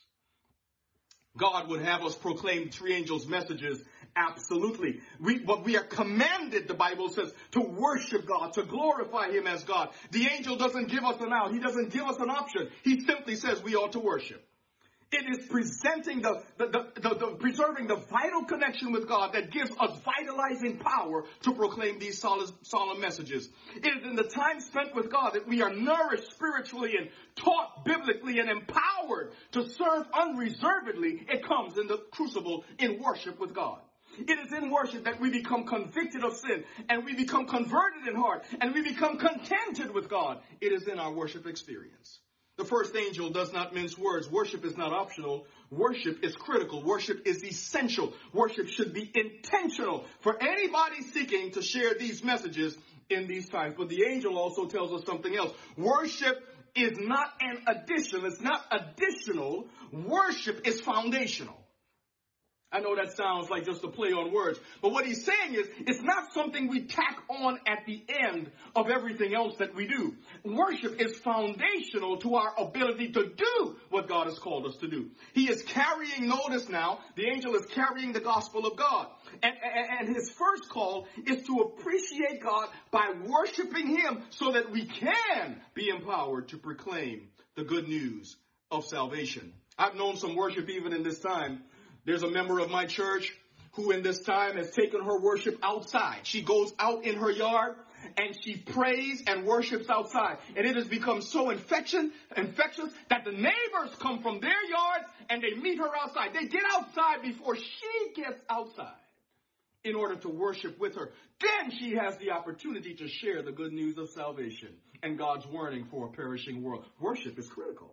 God would have us proclaim three angels' messages. Absolutely. We, but we are commanded, the Bible says, to worship God, to glorify him as God. The angel doesn't give us an out. He doesn't give us an option. He simply says we ought to worship. It is presenting the, the, the, the, the preserving the vital connection with God that gives us vitalizing power to proclaim these solemn, solemn messages. It is in the time spent with God that we are nourished spiritually and taught biblically and empowered to serve unreservedly. It comes in the crucible in worship with God. It is in worship that we become convicted of sin and we become converted in heart and we become contented with God. It is in our worship experience. The first angel does not mince words. Worship is not optional. Worship is critical. Worship is essential. Worship should be intentional for anybody seeking to share these messages in these times. But the angel also tells us something else. Worship is not an addition. It's not additional. Worship is foundational. I know that sounds like just a play on words, but what he's saying is it's not something we tack on at the end of everything else that we do. Worship is foundational to our ability to do what God has called us to do. He is carrying, notice now, the angel is carrying the gospel of God. And, and, and his first call is to appreciate God by worshiping him so that we can be empowered to proclaim the good news of salvation. I've known some worship even in this time. There's a member of my church who in this time has taken her worship outside. She goes out in her yard and she prays and worships outside. And it has become so infectious, infectious that the neighbors come from their yards and they meet her outside. They get outside before she gets outside in order to worship with her. Then she has the opportunity to share the good news of salvation and God's warning for a perishing world. Worship is critical.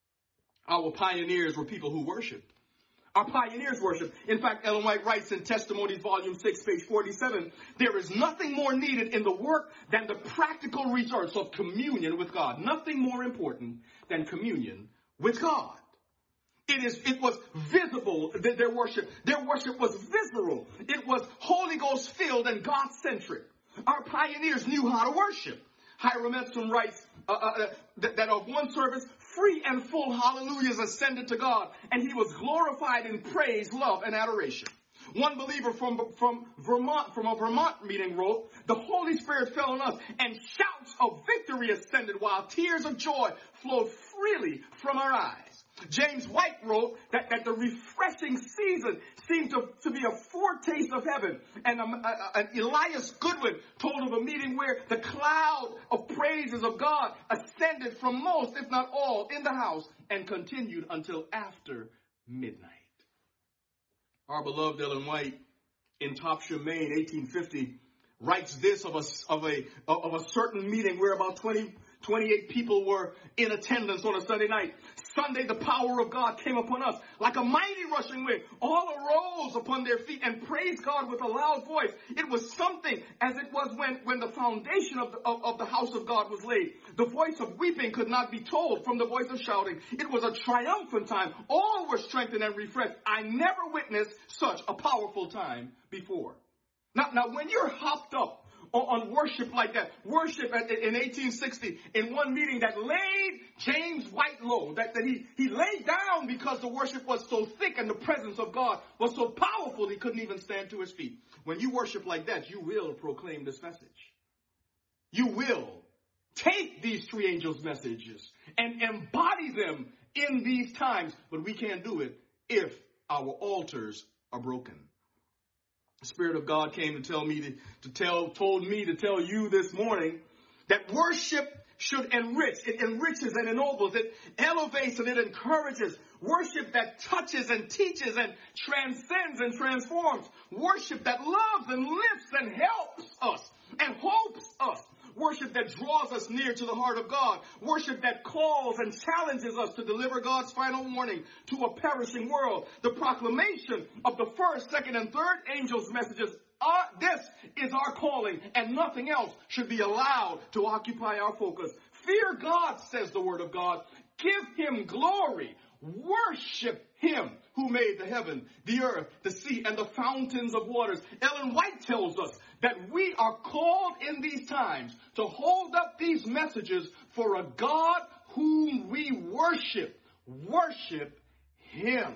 Our pioneers were people who worshiped. Our pioneers worship. In fact, Ellen White writes in Testimonies, Volume six, page forty-seven, there is nothing more needed in the work than the practical results of communion with God. Nothing more important than communion with God. It is, it was visible, their worship. Their worship was visceral. It was Holy Ghost filled and God-centric. Our pioneers knew how to worship. Hiram Edson writes uh, uh, that, that of one service, free and full hallelujahs ascended to God, and he was glorified in praise, love, and adoration. One believer from, from Vermont, from a Vermont meeting wrote, the Holy Spirit fell on us, and shouts of victory ascended while tears of joy flowed freely from our eyes. James White wrote that, that the refreshing season seemed to, to be a foretaste of heaven. And um, uh, uh, Elias Goodwin told of a meeting where the cloud of praises of God ascended from most, if not all, in the house and continued until after midnight. Our beloved Ellen White in Topsham, Maine, eighteen fifty, writes this of a, of a, of a certain meeting where about twenty, twenty-eight people were in attendance on a Sunday night. Sunday, the power of God came upon us like a mighty rushing wind. All arose upon their feet and praised God with a loud voice. It was something as it was when, when the foundation of the, of, of the house of God was laid. The voice of weeping could not be told from the voice of shouting. It was a triumphant time. All were strengthened and refreshed. I never witnessed such a powerful time before. Now, now when you're hopped up on worship like that, worship in eighteen sixty in one meeting that laid James White low, that, that he, he laid down because the worship was so thick and the presence of God was so powerful he couldn't even stand to his feet. When you worship like that, you will proclaim this message. You will take these three angels' messages and embody them in these times, but we can't do it if our altars are broken. The Spirit of God came to tell me to, to tell, told me to tell you this morning that worship should enrich. It enriches and ennobles. It elevates and it encourages. Worship that touches and teaches and transcends and transforms. Worship that loves and lifts and helps us and hopes us. Worship that draws us near to the heart of God. Worship that calls and challenges us to deliver God's final warning to a perishing world. The proclamation of the first, second, and third angels' messages. Uh, this is our calling, and nothing else should be allowed to occupy our focus. Fear God, says the Word of God. Give Him glory. Worship Him who made the heaven, the earth, the sea, and the fountains of waters. Ellen White tells us that we are called in these times to hold up these messages for a God whom we worship. Worship Him.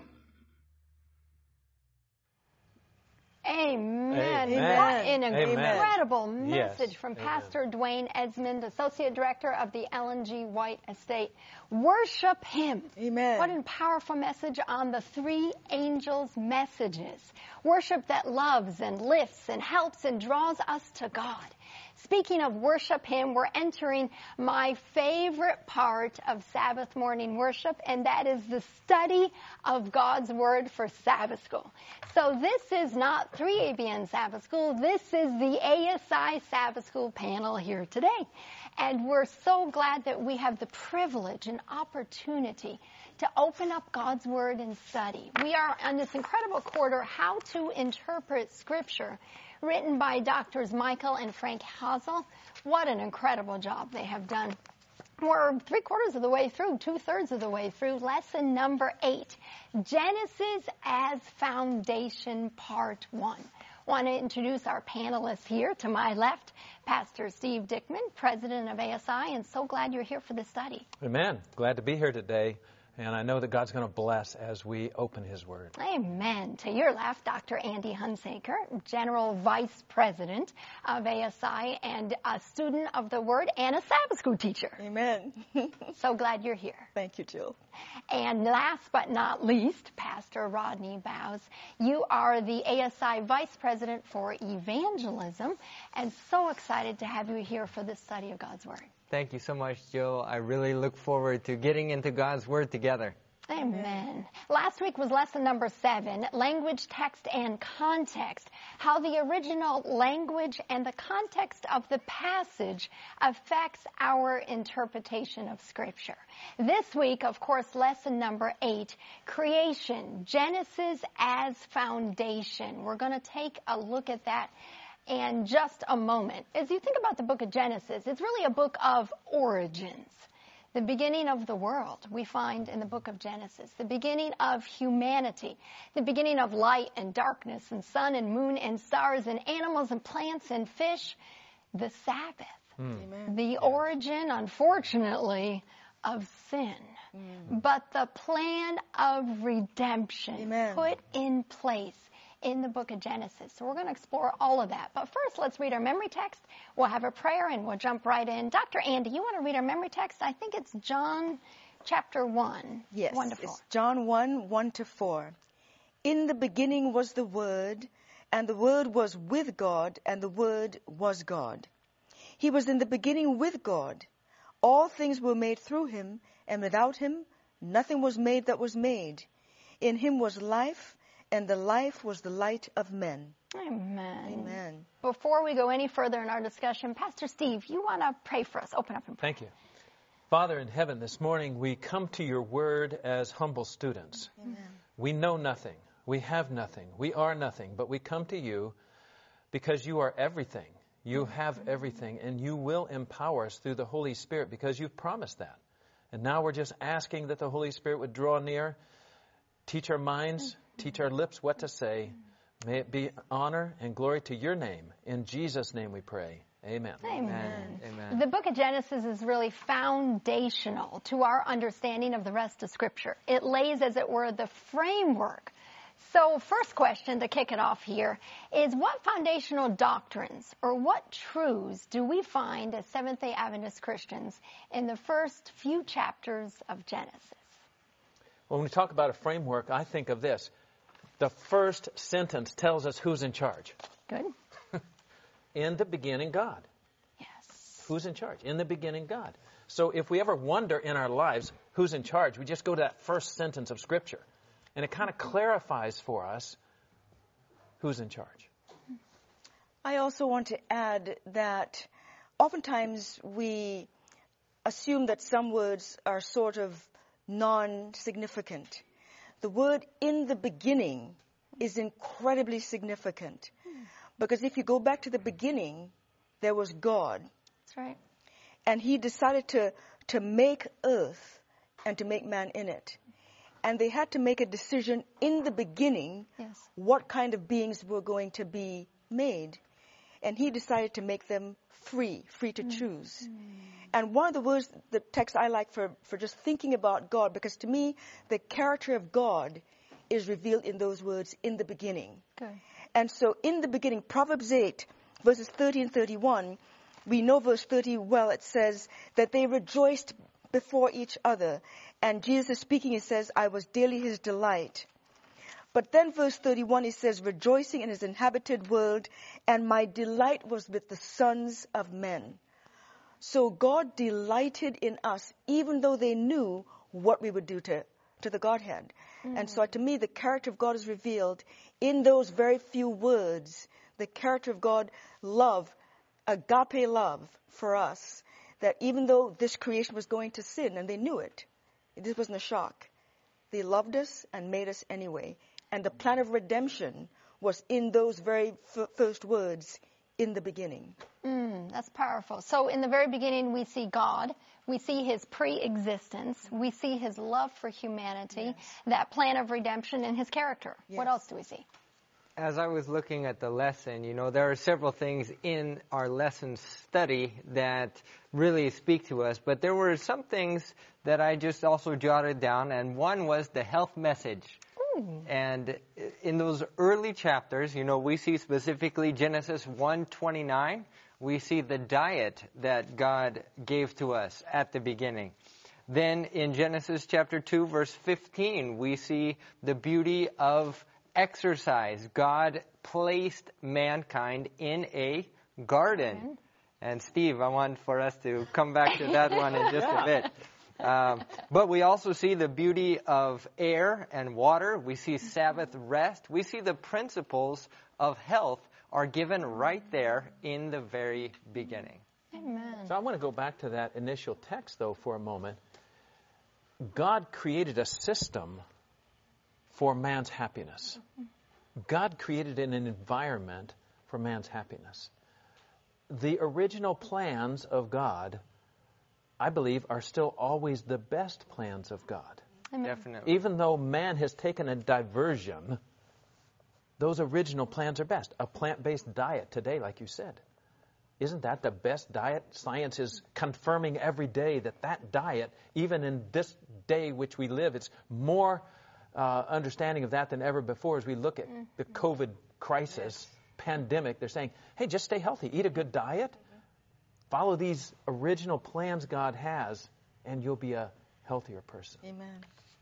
Amen. Amen. What an Amen. incredible message Yes. from Amen. Pastor Dwayne Esmond, Associate Director of the Ellen G. White Estate. Worship Him. Amen. What a powerful message on the three angels' messages. Worship that loves and lifts and helps and draws us to God. Speaking of worship Him, we're entering my favorite part of Sabbath morning worship, and that is the study of God's Word for Sabbath School. So this is not three A B N Sabbath School. This is the A S I Sabbath School panel here today. And we're so glad that we have the privilege and opportunity to open up God's Word and study. We are on this incredible quarter, How to Interpret Scripture, written by Doctors Michael and Frank Hazel. What an incredible job they have done. We're three quarters of the way through, two thirds of the way through, lesson number eight, Genesis as Foundation, part one. Want to introduce our panelists here. To my left, Pastor Steve Dickman, President of A S I, and so glad you're here for the study. Amen. Glad to be here today. And I know that God's going to bless as we open His Word. Amen. To your left, Doctor Andy Hunsaker, General Vice President of A S I and a student of the Word and a Sabbath School teacher. Amen. So glad you're here. Thank you, Jill. And last but not least, Pastor Rodney Bowes. You are the A S I Vice President for Evangelism, and so excited to have you here for this study of God's Word. Thank you so much, Jill. I really look forward to getting into God's Word together. Amen. Last week was lesson number seven, language, text, and context. How the original language and the context of the passage affects our interpretation of Scripture. This week, of course, lesson number eight, creation, Genesis as foundation. We're going to take a look at that in just a moment. As you think about the book of Genesis, it's really a book of origins. The beginning of the world we find in the book of Genesis. The beginning of humanity. The beginning of light and darkness and sun and moon and stars and animals and plants and fish. The Sabbath. Mm. The origin, unfortunately, of sin. Mm. But the plan of redemption Amen. Put in place in the book of Genesis. So we're going to explore all of that. But first, let's read our memory text. We'll have a prayer and we'll jump right in. Doctor Andy, you want to read our memory text? I think it's John chapter one. Yes. Wonderful. It's John one, one to four. In the beginning was the Word, and the Word was with God, and the Word was God. He was in the beginning with God. All things were made through Him, and without Him nothing was made that was made. In Him was life, and the life was the light of men. Amen. Amen. Before we go any further in our discussion, Pastor Steve, you want to pray for us. Open up and pray. Thank you. Father in heaven, this morning we come to your word as humble students. Amen. We know nothing. We have nothing. We are nothing. But we come to you because you are everything. You have everything, and you will empower us through the Holy Spirit because you've promised that. And now we're just asking that the Holy Spirit would draw near, teach our minds, teach our lips what to say. May it be honor and glory to your name. In Jesus' name we pray. Amen. Amen. Amen. The book of Genesis is really foundational to our understanding of the rest of Scripture. It lays, as it were, the framework. So first question to kick it off here is, what foundational doctrines or what truths do we find as Seventh-day Adventist Christians in the first few chapters of Genesis? When we talk about a framework, I think of this. The first sentence tells us who's in charge. Good. In the beginning, God. Yes. Who's in charge? In the beginning, God. So if we ever wonder in our lives who's in charge, we just go to that first sentence of Scripture. And it kind of clarifies for us who's in charge. I also want to add that oftentimes we assume that some words are sort of non-significant. The word in the beginning is incredibly significant. Because if you go back to the beginning, there was God. That's right. And he decided to, to make earth and to make man in it. And they had to make a decision in the beginning Yes. what kind of beings were going to be made. And he decided to make them free, free to choose. Mm. And one of the words, the text I like for, for just thinking about God, because to me, the character of God is revealed in those words, in the beginning. Good. And so in the beginning, Proverbs eight, verses thirty and thirty-one, we know verse thirty well. It says that they rejoiced before each other. And Jesus is speaking, he says, I was daily his delight. But then verse thirty-one, he says, rejoicing in his inhabited world, and my delight was with the sons of men. So God delighted in us, even though they knew what we would do to, to the Godhead. Mm-hmm. And so to me, the character of God is revealed in those very few words. The character of God, love, agape love for us, that even though this creation was going to sin, and they knew it, this wasn't a shock. They loved us and made us anyway. And the plan of redemption was in those very f- first words, in the beginning. Mm, that's powerful. So in the very beginning, we see God. We see his pre-existence. We see his love for humanity, yes. that plan of redemption, and his character. Yes. What else do we see? As I was looking at the lesson, you know, there are several things in our lesson study that really speak to us, but there were some things that I just also jotted down, and one was the health message. Ooh. And in those early chapters, you know, we see specifically Genesis one twenty-nine, we see the diet that God gave to us at the beginning. Then in Genesis chapter two, verse fifteen, we see the beauty of exercise. God placed mankind in a garden. Mm-hmm. And Steve, I want for us to come back to that one in just a bit. Um, but we also see the beauty of air and water. We see Sabbath rest. We see the principles of health are given right there in the very beginning. Amen. So I want to go back to that initial text, though, for a moment. God created a system for man's happiness. God created an environment for man's happiness. The original plans of God, I believe, are still always the best plans of God. Amen. Definitely. Even though man has taken a diversion, those original plans are best. A plant-based diet today, like you said. Isn't that the best diet? Science is confirming every day that that diet, even in this day which we live, it's more uh, understanding of that than ever before as we look at mm-hmm. the COVID crisis, yes. pandemic. They're saying, hey, just stay healthy. Eat a good diet. Mm-hmm. Follow these original plans God has, and you'll be a healthier person. Amen.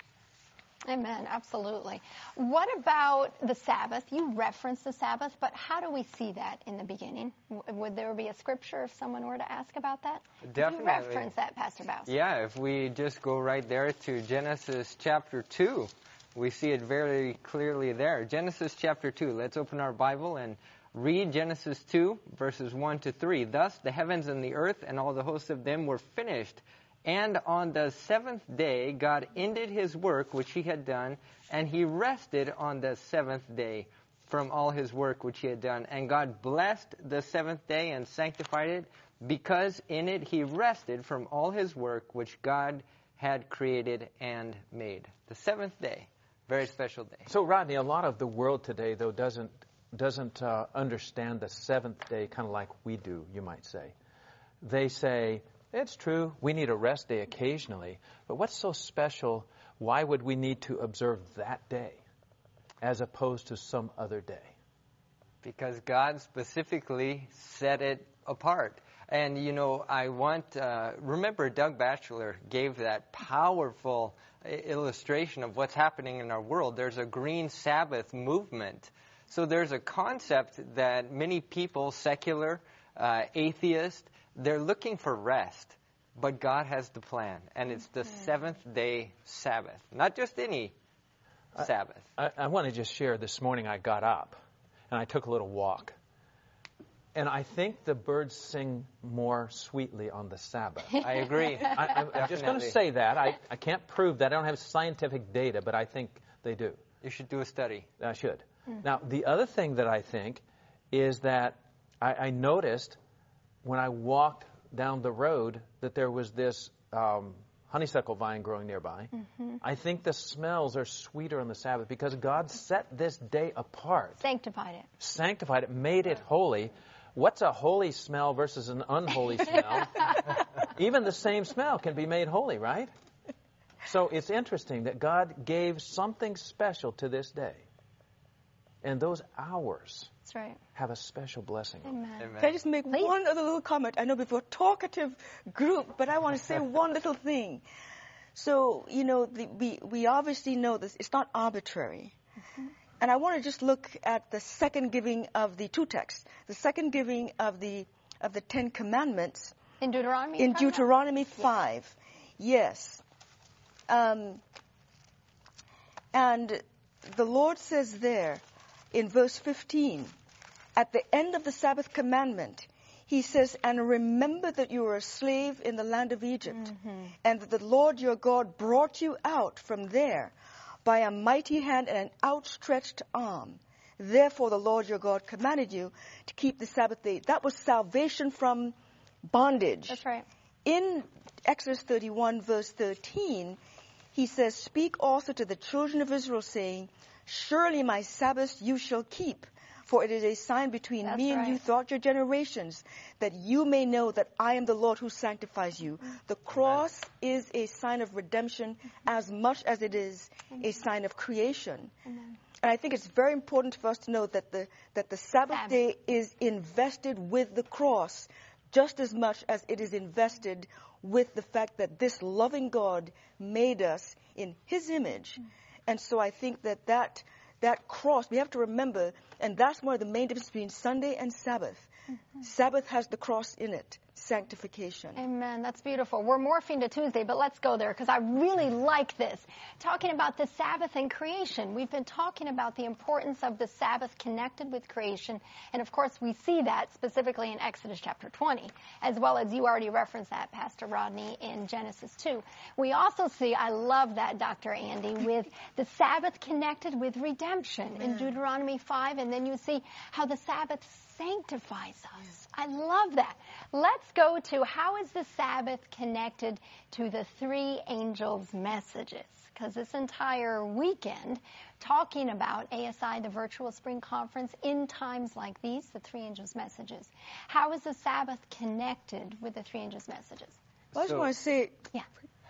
Amen. Absolutely. What about the Sabbath? You referenced the Sabbath, but how do we see that in the beginning? W- would there be a scripture if someone were to ask about that? Definitely. You reference that, Pastor Baus. Yeah, if we just go right there to Genesis chapter two, We see it very clearly there. Genesis chapter two. Let's open our Bible and read Genesis two, verses one to three. Thus the heavens and the earth and all the hosts of them were finished. And on the seventh day God ended his work which he had done, and he rested on the seventh day from all his work which he had done. And God blessed the seventh day and sanctified it, because in it he rested from all his work which God had created and made. The seventh day, very special day. So, Rodney, a lot of the world today, though, doesn't doesn't uh, understand the seventh day kind of like we do, you might say. They say, it's true, we need a rest day occasionally, but what's so special? Why would we need to observe that day as opposed to some other day? Because God specifically set it apart. And, you know, I want, uh, remember Doug Batchelor gave that powerful illustration of what's happening in our world. There's a green Sabbath movement. So there's a concept that many people, secular, uh, atheist, they're looking for rest. But God has the plan. And it's the seventh day Sabbath. Not just any Sabbath. I, I, I want to just share, this morning I got up and I took a little walk. And I think the birds sing more sweetly on the Sabbath. I agree. I, I'm just going to say that. I, I can't prove that. I don't have scientific data, but I think they do. You should do a study. I should. Mm. Now, the other thing that I think is that I, I noticed when I walked down the road that there was this um, honeysuckle vine growing nearby. Mm-hmm. I think the smells are sweeter on the Sabbath because God set this day apart. Sanctified it. Sanctified it, made it holy. What's a holy smell versus an unholy smell? Even the same smell can be made holy, right? So it's interesting that God gave something special to this day. And those hours That's right. have a special blessing. Amen. Amen. Can I just make Please. one other little comment? I know we're a talkative group, but I want to say one little thing. So, you know, the, we, we obviously know this. It's not arbitrary. Mm-hmm. And I want to just look at the second giving of the two texts. The second giving of the of the Ten Commandments. In Deuteronomy In Deuteronomy five. Yes. Um, and the Lord says there in verse fifteen, at the end of the Sabbath commandment, he says, and remember that you were a slave in the land of Egypt, mm-hmm. and that the Lord your God brought you out from there by a mighty hand and an outstretched arm. Therefore the Lord your God commanded you to keep the Sabbath day. That was salvation from bondage. That's right. In Exodus thirty-one, verse thirteen, he says, speak also to the children of Israel, saying, surely my Sabbaths you shall keep, for it is a sign between That's me and right. you throughout your generations, that you may know that I am the Lord who sanctifies you. The cross Amen. Is a sign of redemption as much as it is Amen. A sign of creation. Amen. And I think it's very important for us to know that the that the Sabbath, Sabbath day is invested with the cross just as much as it is invested with the fact that this loving God made us in his image. Mm. And so I think that that That cross, we have to remember, and that's one of the main differences between Sunday and Sabbath. Mm-hmm. Sabbath has the cross in it, sanctification. Amen. That's beautiful. We're morphing to Tuesday, but let's go there because I really like this. Talking about the Sabbath and creation. We've been talking about the importance of the Sabbath connected with creation. And of course, we see that specifically in Exodus chapter twenty, as well as you already referenced that, Pastor Rodney, in Genesis two. We also see, I love that, Doctor Andy, with the Sabbath connected with redemption Amen. In Deuteronomy five. And then you see how the Sabbath sanctifies us. I love that. Let's go to how is the Sabbath connected to the three angels' messages? Because this entire weekend, talking about A S I, the virtual spring conference, in times like these, the three angels' messages. How is the Sabbath connected with the three angels' messages? Well, I just so, want to say, yeah.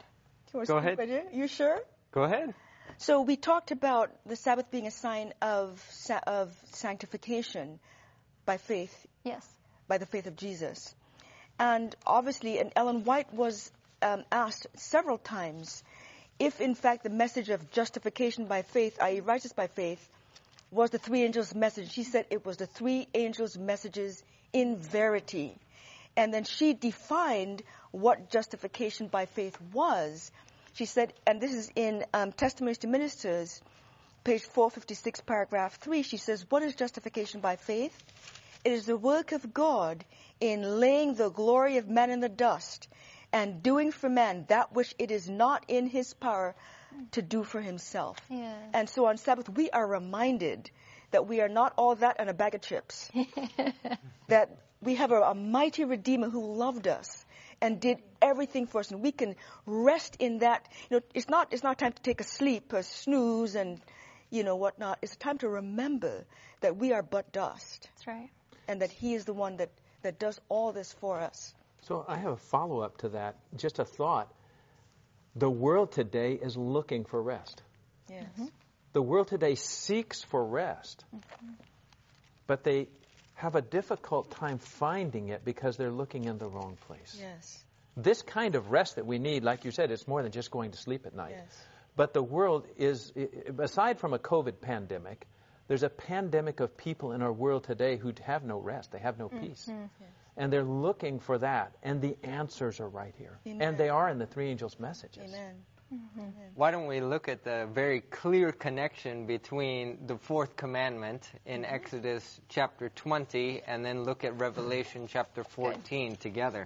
You go ahead. Right you sure? Go ahead. So we talked about the Sabbath being a sign of of sanctification by faith. Yes. By the faith of Jesus. And obviously, and Ellen White was um, asked several times if, in fact, the message of justification by faith, that is righteous by faith, was the three angels' message. She said it was the three angels' messages in verity. And then she defined what justification by faith was. She said, and this is in um, Testimonies to Ministers, page four fifty-six, paragraph three. She says, what is justification by faith? It is the work of God in laying the glory of man in the dust and doing for man that which it is not in his power to do for himself. Yes. And so on Sabbath, we are reminded that we are not all that and a bag of chips. That we have a, a mighty Redeemer who loved us and did everything for us. And we can rest in that. You know, it's not, it's not time to take a sleep, a snooze, and, you know, whatnot. It's time to remember that we are but dust. That's right. And that he is the one that, that does all this for us. So I have a follow-up to that, just a thought. The world today is looking for rest. Yes. Mm-hmm. The world today seeks for rest, Mm-hmm. but they have a difficult time finding it because they're looking in the wrong place. Yes. This kind of rest that we need, like you said, it's more than just going to sleep at night. Yes. But the world is, aside from a COVID pandemic, there's a pandemic of people in our world today who have no rest. They have no peace. Mm-hmm. Yes. And they're looking for that. And the answers are right here. Amen. And they are in the three angels' messages. Amen. Mm-hmm. Why don't we look at the very clear connection between the fourth commandment in Exodus chapter twenty and then look at Revelation chapter fourteen together.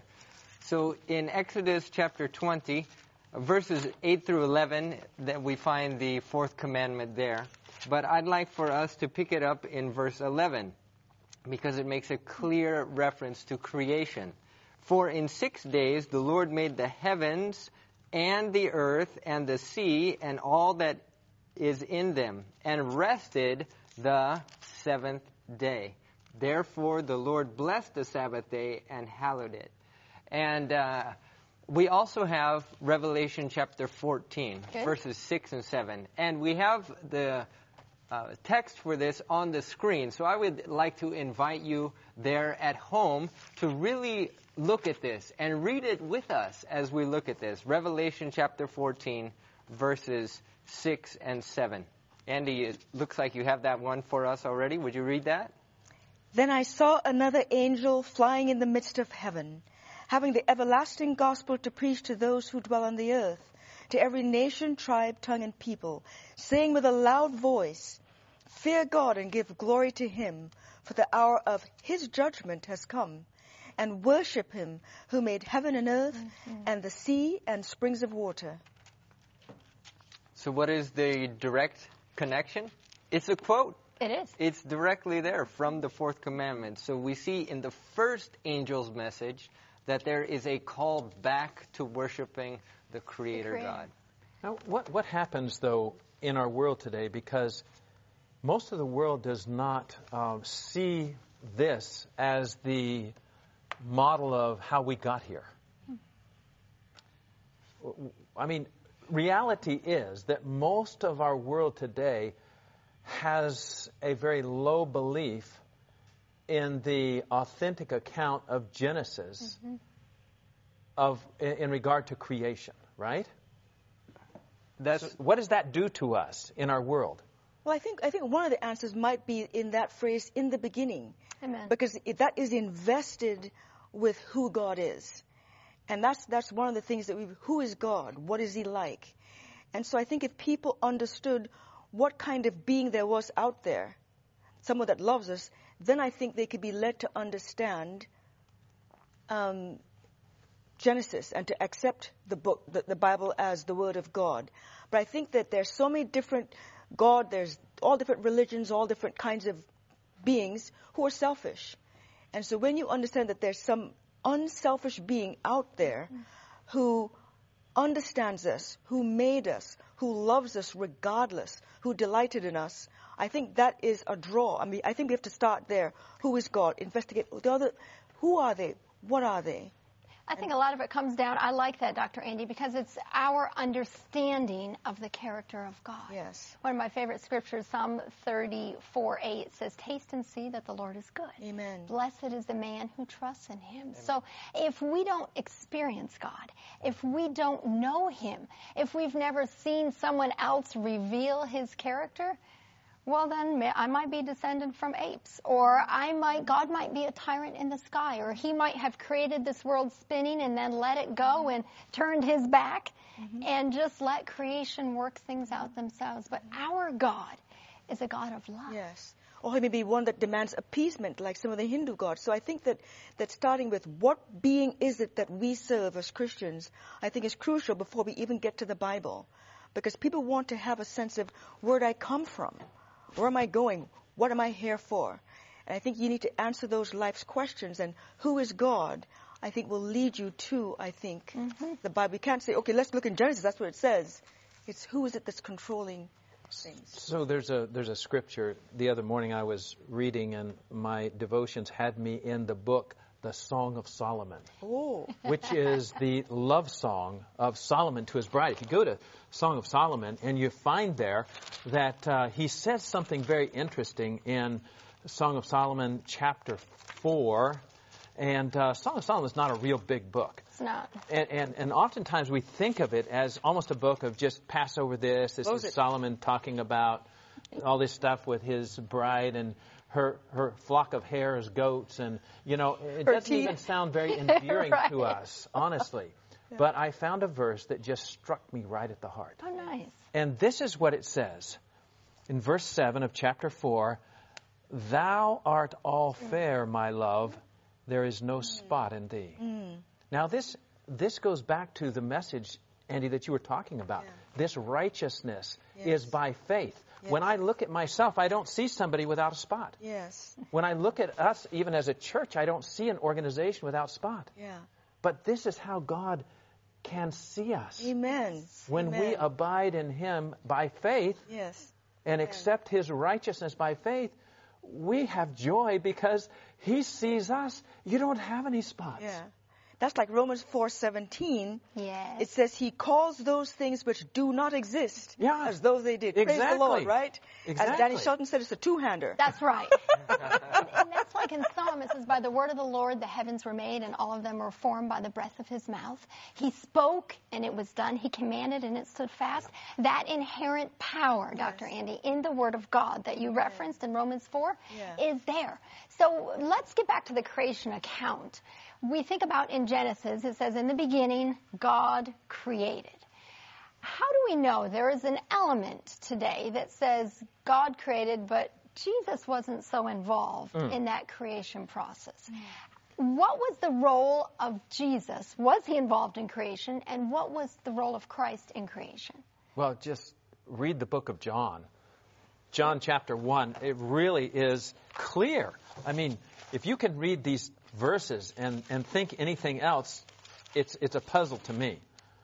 So in Exodus chapter twenty, verses eight through eleven, that we find the fourth commandment there. But I'd like for us to pick it up in verse eleven because it makes a clear reference to creation. For in six days the Lord made the heavens and the earth and the sea and all that is in them, and rested the seventh day. Therefore the Lord blessed the Sabbath day and hallowed it. And uh, we also have Revelation chapter fourteen, Good. verses six and seven. And we have the uh, text for this on the screen. So I would like to invite you there at home to really look at this and read it with us as we look at this. Revelation chapter fourteen, verses six and seven. Andy, it looks like you have that one for us already. Would you read that? Then I saw another angel flying in the midst of heaven, having the everlasting gospel to preach to those who dwell on the earth, to every nation, tribe, tongue, and people, saying with a loud voice, fear God and give glory to him, for the hour of his judgment has come. And worship him who made heaven and earth mm-hmm. and the sea and springs of water. So what is the direct connection? It's a quote. It is. It's directly there from the fourth commandment. So we see in the first angel's message that there is a call back to worshiping the Creator, the Creator. God. Now, what, what happens, though, in our world today, because most of the world does not uh, see this as the model of how we got here. I mean, reality is that most of our world today has a very low belief in the authentic account of Genesis mm-hmm. of in, in regard to creation, right? That's so what does that do to us in our world? Well, I think I think one of the answers might be in that phrase, in the beginning. Amen. Because it, that is invested with who God is. And that's that's one of the things that we, who is God? What is he like? And so I think if people understood what kind of being there was out there, someone that loves us, then I think they could be led to understand um, Genesis and to accept the book, the, the Bible as the Word of God. But I think that there's so many different God, there's all different religions, all different kinds of beings who are selfish. And so when you understand that there's some unselfish being out there who understands us, who made us, who loves us regardless, who delighted in us, I think that is a draw. I mean, I think we have to start there. Who is God? Investigate the other. Who are they? What are they? I think a lot of it comes down, I like that, Doctor Andy, because it's our understanding of the character of God. Yes. One of my favorite scriptures, Psalm thirty-four eight, says, taste and see that the Lord is good. Amen. Blessed is the man who trusts in him. Amen. So if we don't experience God, if we don't know him, if we've never seen someone else reveal his character, well, then I might be descended from apes, or I might, God might be a tyrant in the sky, or he might have created this world spinning and then let it go and turned his back mm-hmm. and just let creation work things out themselves. But our God is a God of love. Yes. Or he may be one that demands appeasement, like some of the Hindu gods. So I think that, that starting with what being is it that we serve as Christians, I think is crucial before we even get to the Bible. Because people want to have a sense of where did I come from? Where am I going? What am I here for? And I think you need to answer those life's questions. And who is God, I think, will lead you to, I think, mm-hmm. the Bible. You can't say, okay, let's look in Genesis. That's what it says. It's who is it that's controlling things. So there's a there's a scripture. The other morning I was reading, and my devotions had me in the book, The Song of Solomon, oh. which is the love song of Solomon to his bride. If you go to Song of Solomon, and you find there that uh, he says something very interesting in Song of Solomon chapter four. And uh, Song of Solomon is not a real big book. It's not. And, and, and oftentimes we think of it as almost a book of just pass over this. This is Solomon talking about all this stuff with his bride and her her flock of hares, goats, and, you know, it her doesn't teeth. even sound very endearing right. to us, honestly. Yeah. But I found a verse that just struck me right at the heart. Oh, nice. And this is what it says in verse seven of chapter four, "Thou art all fair, my love. There is no spot in thee." Mm. Now, this this goes back to the message, Andy, that you were talking about. Yeah. This righteousness yes. is by faith. Yes. When I look at myself, I don't see somebody without a spot. Yes. When I look at us, even as a church, I don't see an organization without spot. Yeah. But this is how God can see us. Amen. When Amen. we abide in Him by faith yes. and Amen. accept His righteousness by faith, we have joy because He sees us. You don't have any spots. Yeah. That's like Romans four seventeen. Yes. It says He calls those things which do not exist Yeah. as though they did. Exactly. Praise the Lord, right? Exactly. As Danny Shelton said, it's a two-hander. That's right. and, and that's like in Psalm, it says, by the word of the Lord the heavens were made, and all of them were formed by the breath of His mouth. He spoke, and it was done. He commanded, and it stood fast. That inherent power, yes. Doctor Andy, in the word of God that you referenced in Romans four yeah. is there. So let's get back to the creation account. We think about in Genesis, it says, in the beginning, God created. How do we know there is an element today that says God created, but Jesus wasn't so involved mm. in that creation process? Mm. What was the role of Jesus? Was He involved in creation? And what was the role of Christ in creation? Well, just read the book of John. John chapter one, it really is clear. I mean, if you can read these verses and, and think anything else, it's it's a puzzle to me.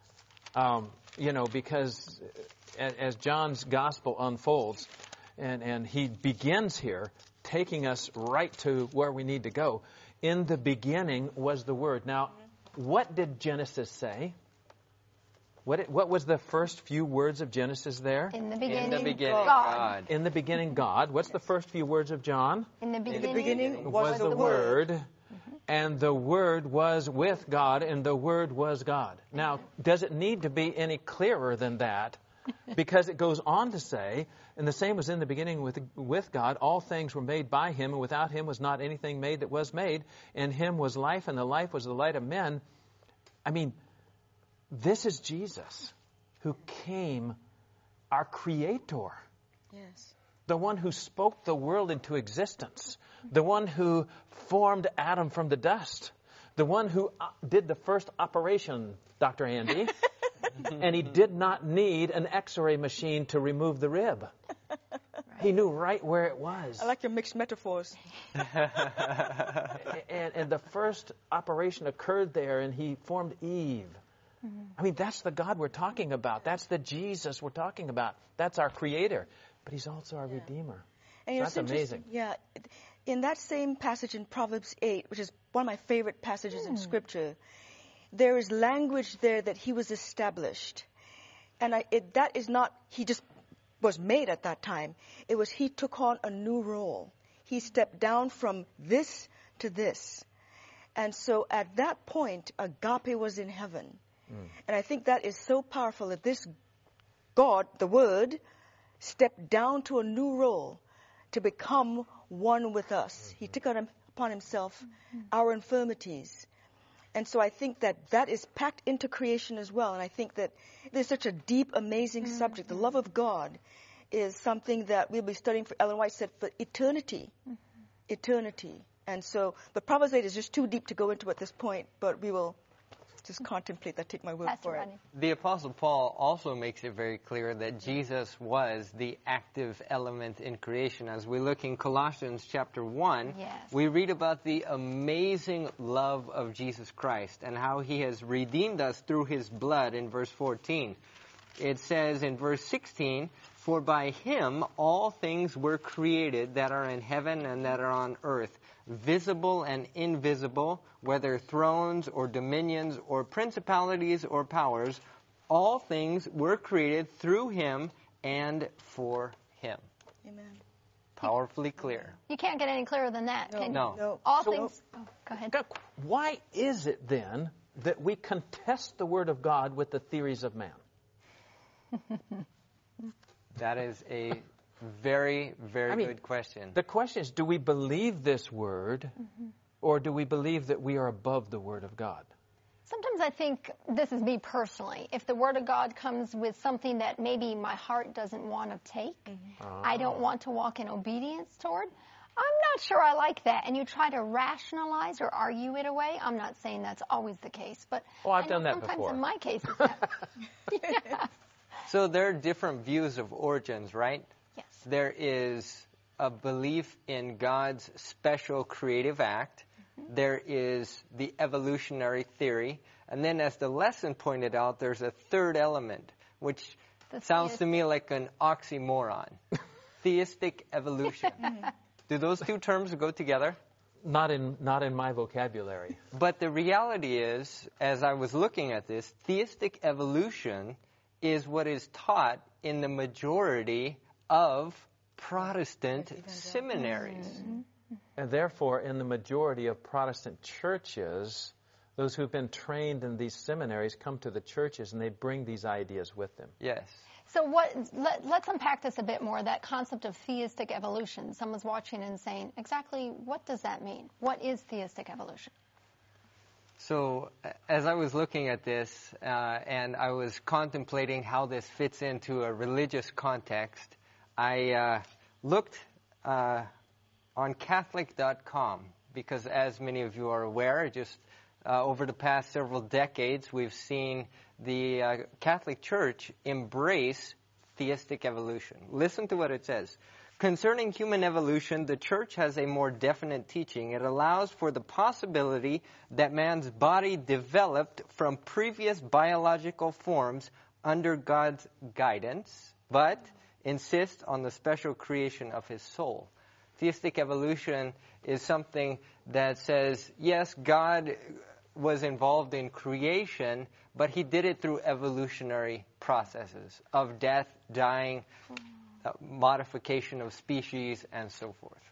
Um, you know, because as, as John's gospel unfolds, and, and he begins here, taking us right to where we need to go. In the beginning was the Word. Now, what did Genesis say? What, it, what was the first few words of Genesis there? In the beginning, In the beginning God. God. In the beginning, God. What's the first few words of John? In the beginning, In the beginning Was, was the, the Word. Word. And the Word was with God, and the Word was God. Now, does it need to be any clearer than that? Because it goes on to say, and the same was in the beginning with with God. All things were made by Him, and without Him was not anything made that was made. In Him was life, and the life was the light of men. I mean, this is Jesus who came, our Creator. Yes. The one who spoke the world into existence. The one who formed Adam from the dust. The one who did the first operation, Doctor Andy. And He did not need an x-ray machine to remove the rib. Right. He knew right where it was. I like your mixed metaphors. and, and the first operation occurred there, and He formed Eve. Mm-hmm. I mean, that's the God we're talking about. That's the Jesus we're talking about. That's our Creator. But He's also our yeah. Redeemer. And so that's amazing. Yeah. In that same passage in Proverbs eight, which is one of my favorite passages mm. in Scripture, there is language there that He was established. And I, it, that is not, He just was made at that time. It was He took on a new role. He stepped down from this to this. And so at that point, agape was in heaven. Mm. And I think that is so powerful that this God, the Word, stepped down to a new role to become one with us. He took on, upon himself mm-hmm. our infirmities. And so I think that that is packed into creation as well. And I think that there's such a deep, amazing mm-hmm. subject. The love of God is something that we'll be studying, for Ellen White said, for eternity. Mm-hmm. Eternity. And so, but Proverbs eight is just too deep to go into at this point, but we will just contemplate that, take my word Pastor for Rodney. it. The Apostle Paul also makes it very clear that Jesus was the active element in creation. As we look in Colossians chapter one, yes. we read about the amazing love of Jesus Christ and how he has redeemed us through his blood in verse fourteen. It says in verse sixteen, "For by him all things were created that are in heaven and that are on earth, visible and invisible, whether thrones or dominions or principalities or powers, all things were created through him and for him." Amen. Powerfully clear. You can't get any clearer than that. No. Can No. you? All So- things. Oh, go ahead. Why is it then that we contest the Word of God with the theories of man? That is a very, very I mean, good question. The question is, do we believe this Word, mm-hmm. or do we believe that we are above the Word of God? Sometimes I think, this is me personally, if the Word of God comes with something that maybe my heart doesn't want to take, mm-hmm. oh. I don't want to walk in obedience toward, I'm not sure I like that. And you try to rationalize or argue it away. I'm not saying that's always the case, but oh, I've I know done that sometimes before. in my case it's that. Yeah. So there are different views of origins, right? Yes. There is a belief in God's special creative act. Mm-hmm. There is the evolutionary theory. And then as the lesson pointed out, there's a third element, which the sounds theistic. to me like an oxymoron. Theistic evolution. Do those two terms go together? Not in not in my vocabulary. But the reality is, as I was looking at this, theistic evolution is what is taught in the majority of Protestant seminaries. Mm-hmm. And therefore, in the majority of Protestant churches, those who've been trained in these seminaries come to the churches and they bring these ideas with them. Yes. So what? Let, let's unpack this a bit more, that concept of theistic evolution. Someone's watching and saying, exactly what does that mean? What is theistic evolution? So as I was looking at this uh, and I was contemplating how this fits into a religious context, I uh, looked uh, on Catholic dot com because, as many of you are aware, just uh, over the past several decades, we've seen the uh, Catholic Church embrace theistic evolution. Listen to what it says. Concerning human evolution, the Church has a more definite teaching. It allows for the possibility that man's body developed from previous biological forms under God's guidance, but insists on the special creation of his soul. Theistic evolution is something that says, yes, God was involved in creation, but he did it through evolutionary processes of death, dying, uh, modification of species, and so forth.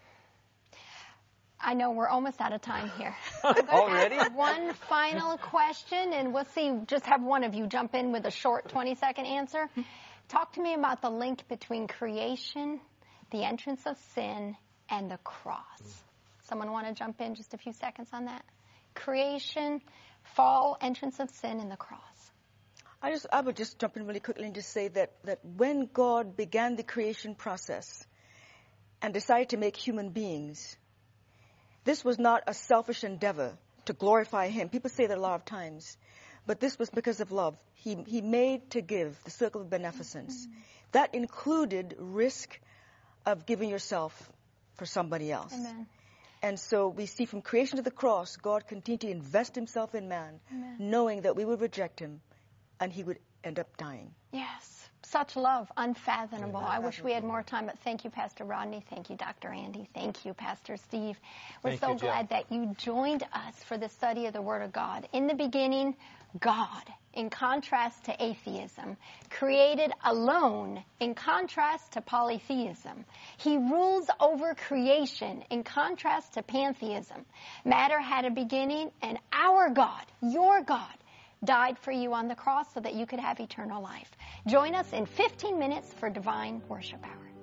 I know we're almost out of time here. Already? One final question, and we'll see, just have one of you jump in with a short twenty-second answer. Talk to me about the link between creation, the entrance of sin, and the cross. Someone want to jump in just a few seconds on that? Creation, fall, entrance of sin, and the cross. I just, I would just jump in really quickly and just say that, that when God began the creation process and decided to make human beings, this was not a selfish endeavor to glorify him. People say that a lot of times. But this was because of love. He, he made to give, the circle of beneficence. Mm-hmm. That included risk of giving yourself for somebody else. Amen. And so we see from creation to the cross, God continued to invest himself in man, Amen. knowing that we would reject him and he would end up dying. Yes, such love, unfathomable. Yeah, I wish we had more time, but thank you, Pastor Rodney. Thank you, Doctor Andy. Thank you, Pastor Steve. We're Thank so you, Jill. glad that you joined us for the study of the Word of God. In the beginning, God, in contrast to atheism, created alone in contrast to polytheism. He rules over creation in contrast to pantheism. Matter had a beginning, and our God, your God, died for you on the cross so that you could have eternal life. Join us in fifteen minutes for Divine Worship Hour.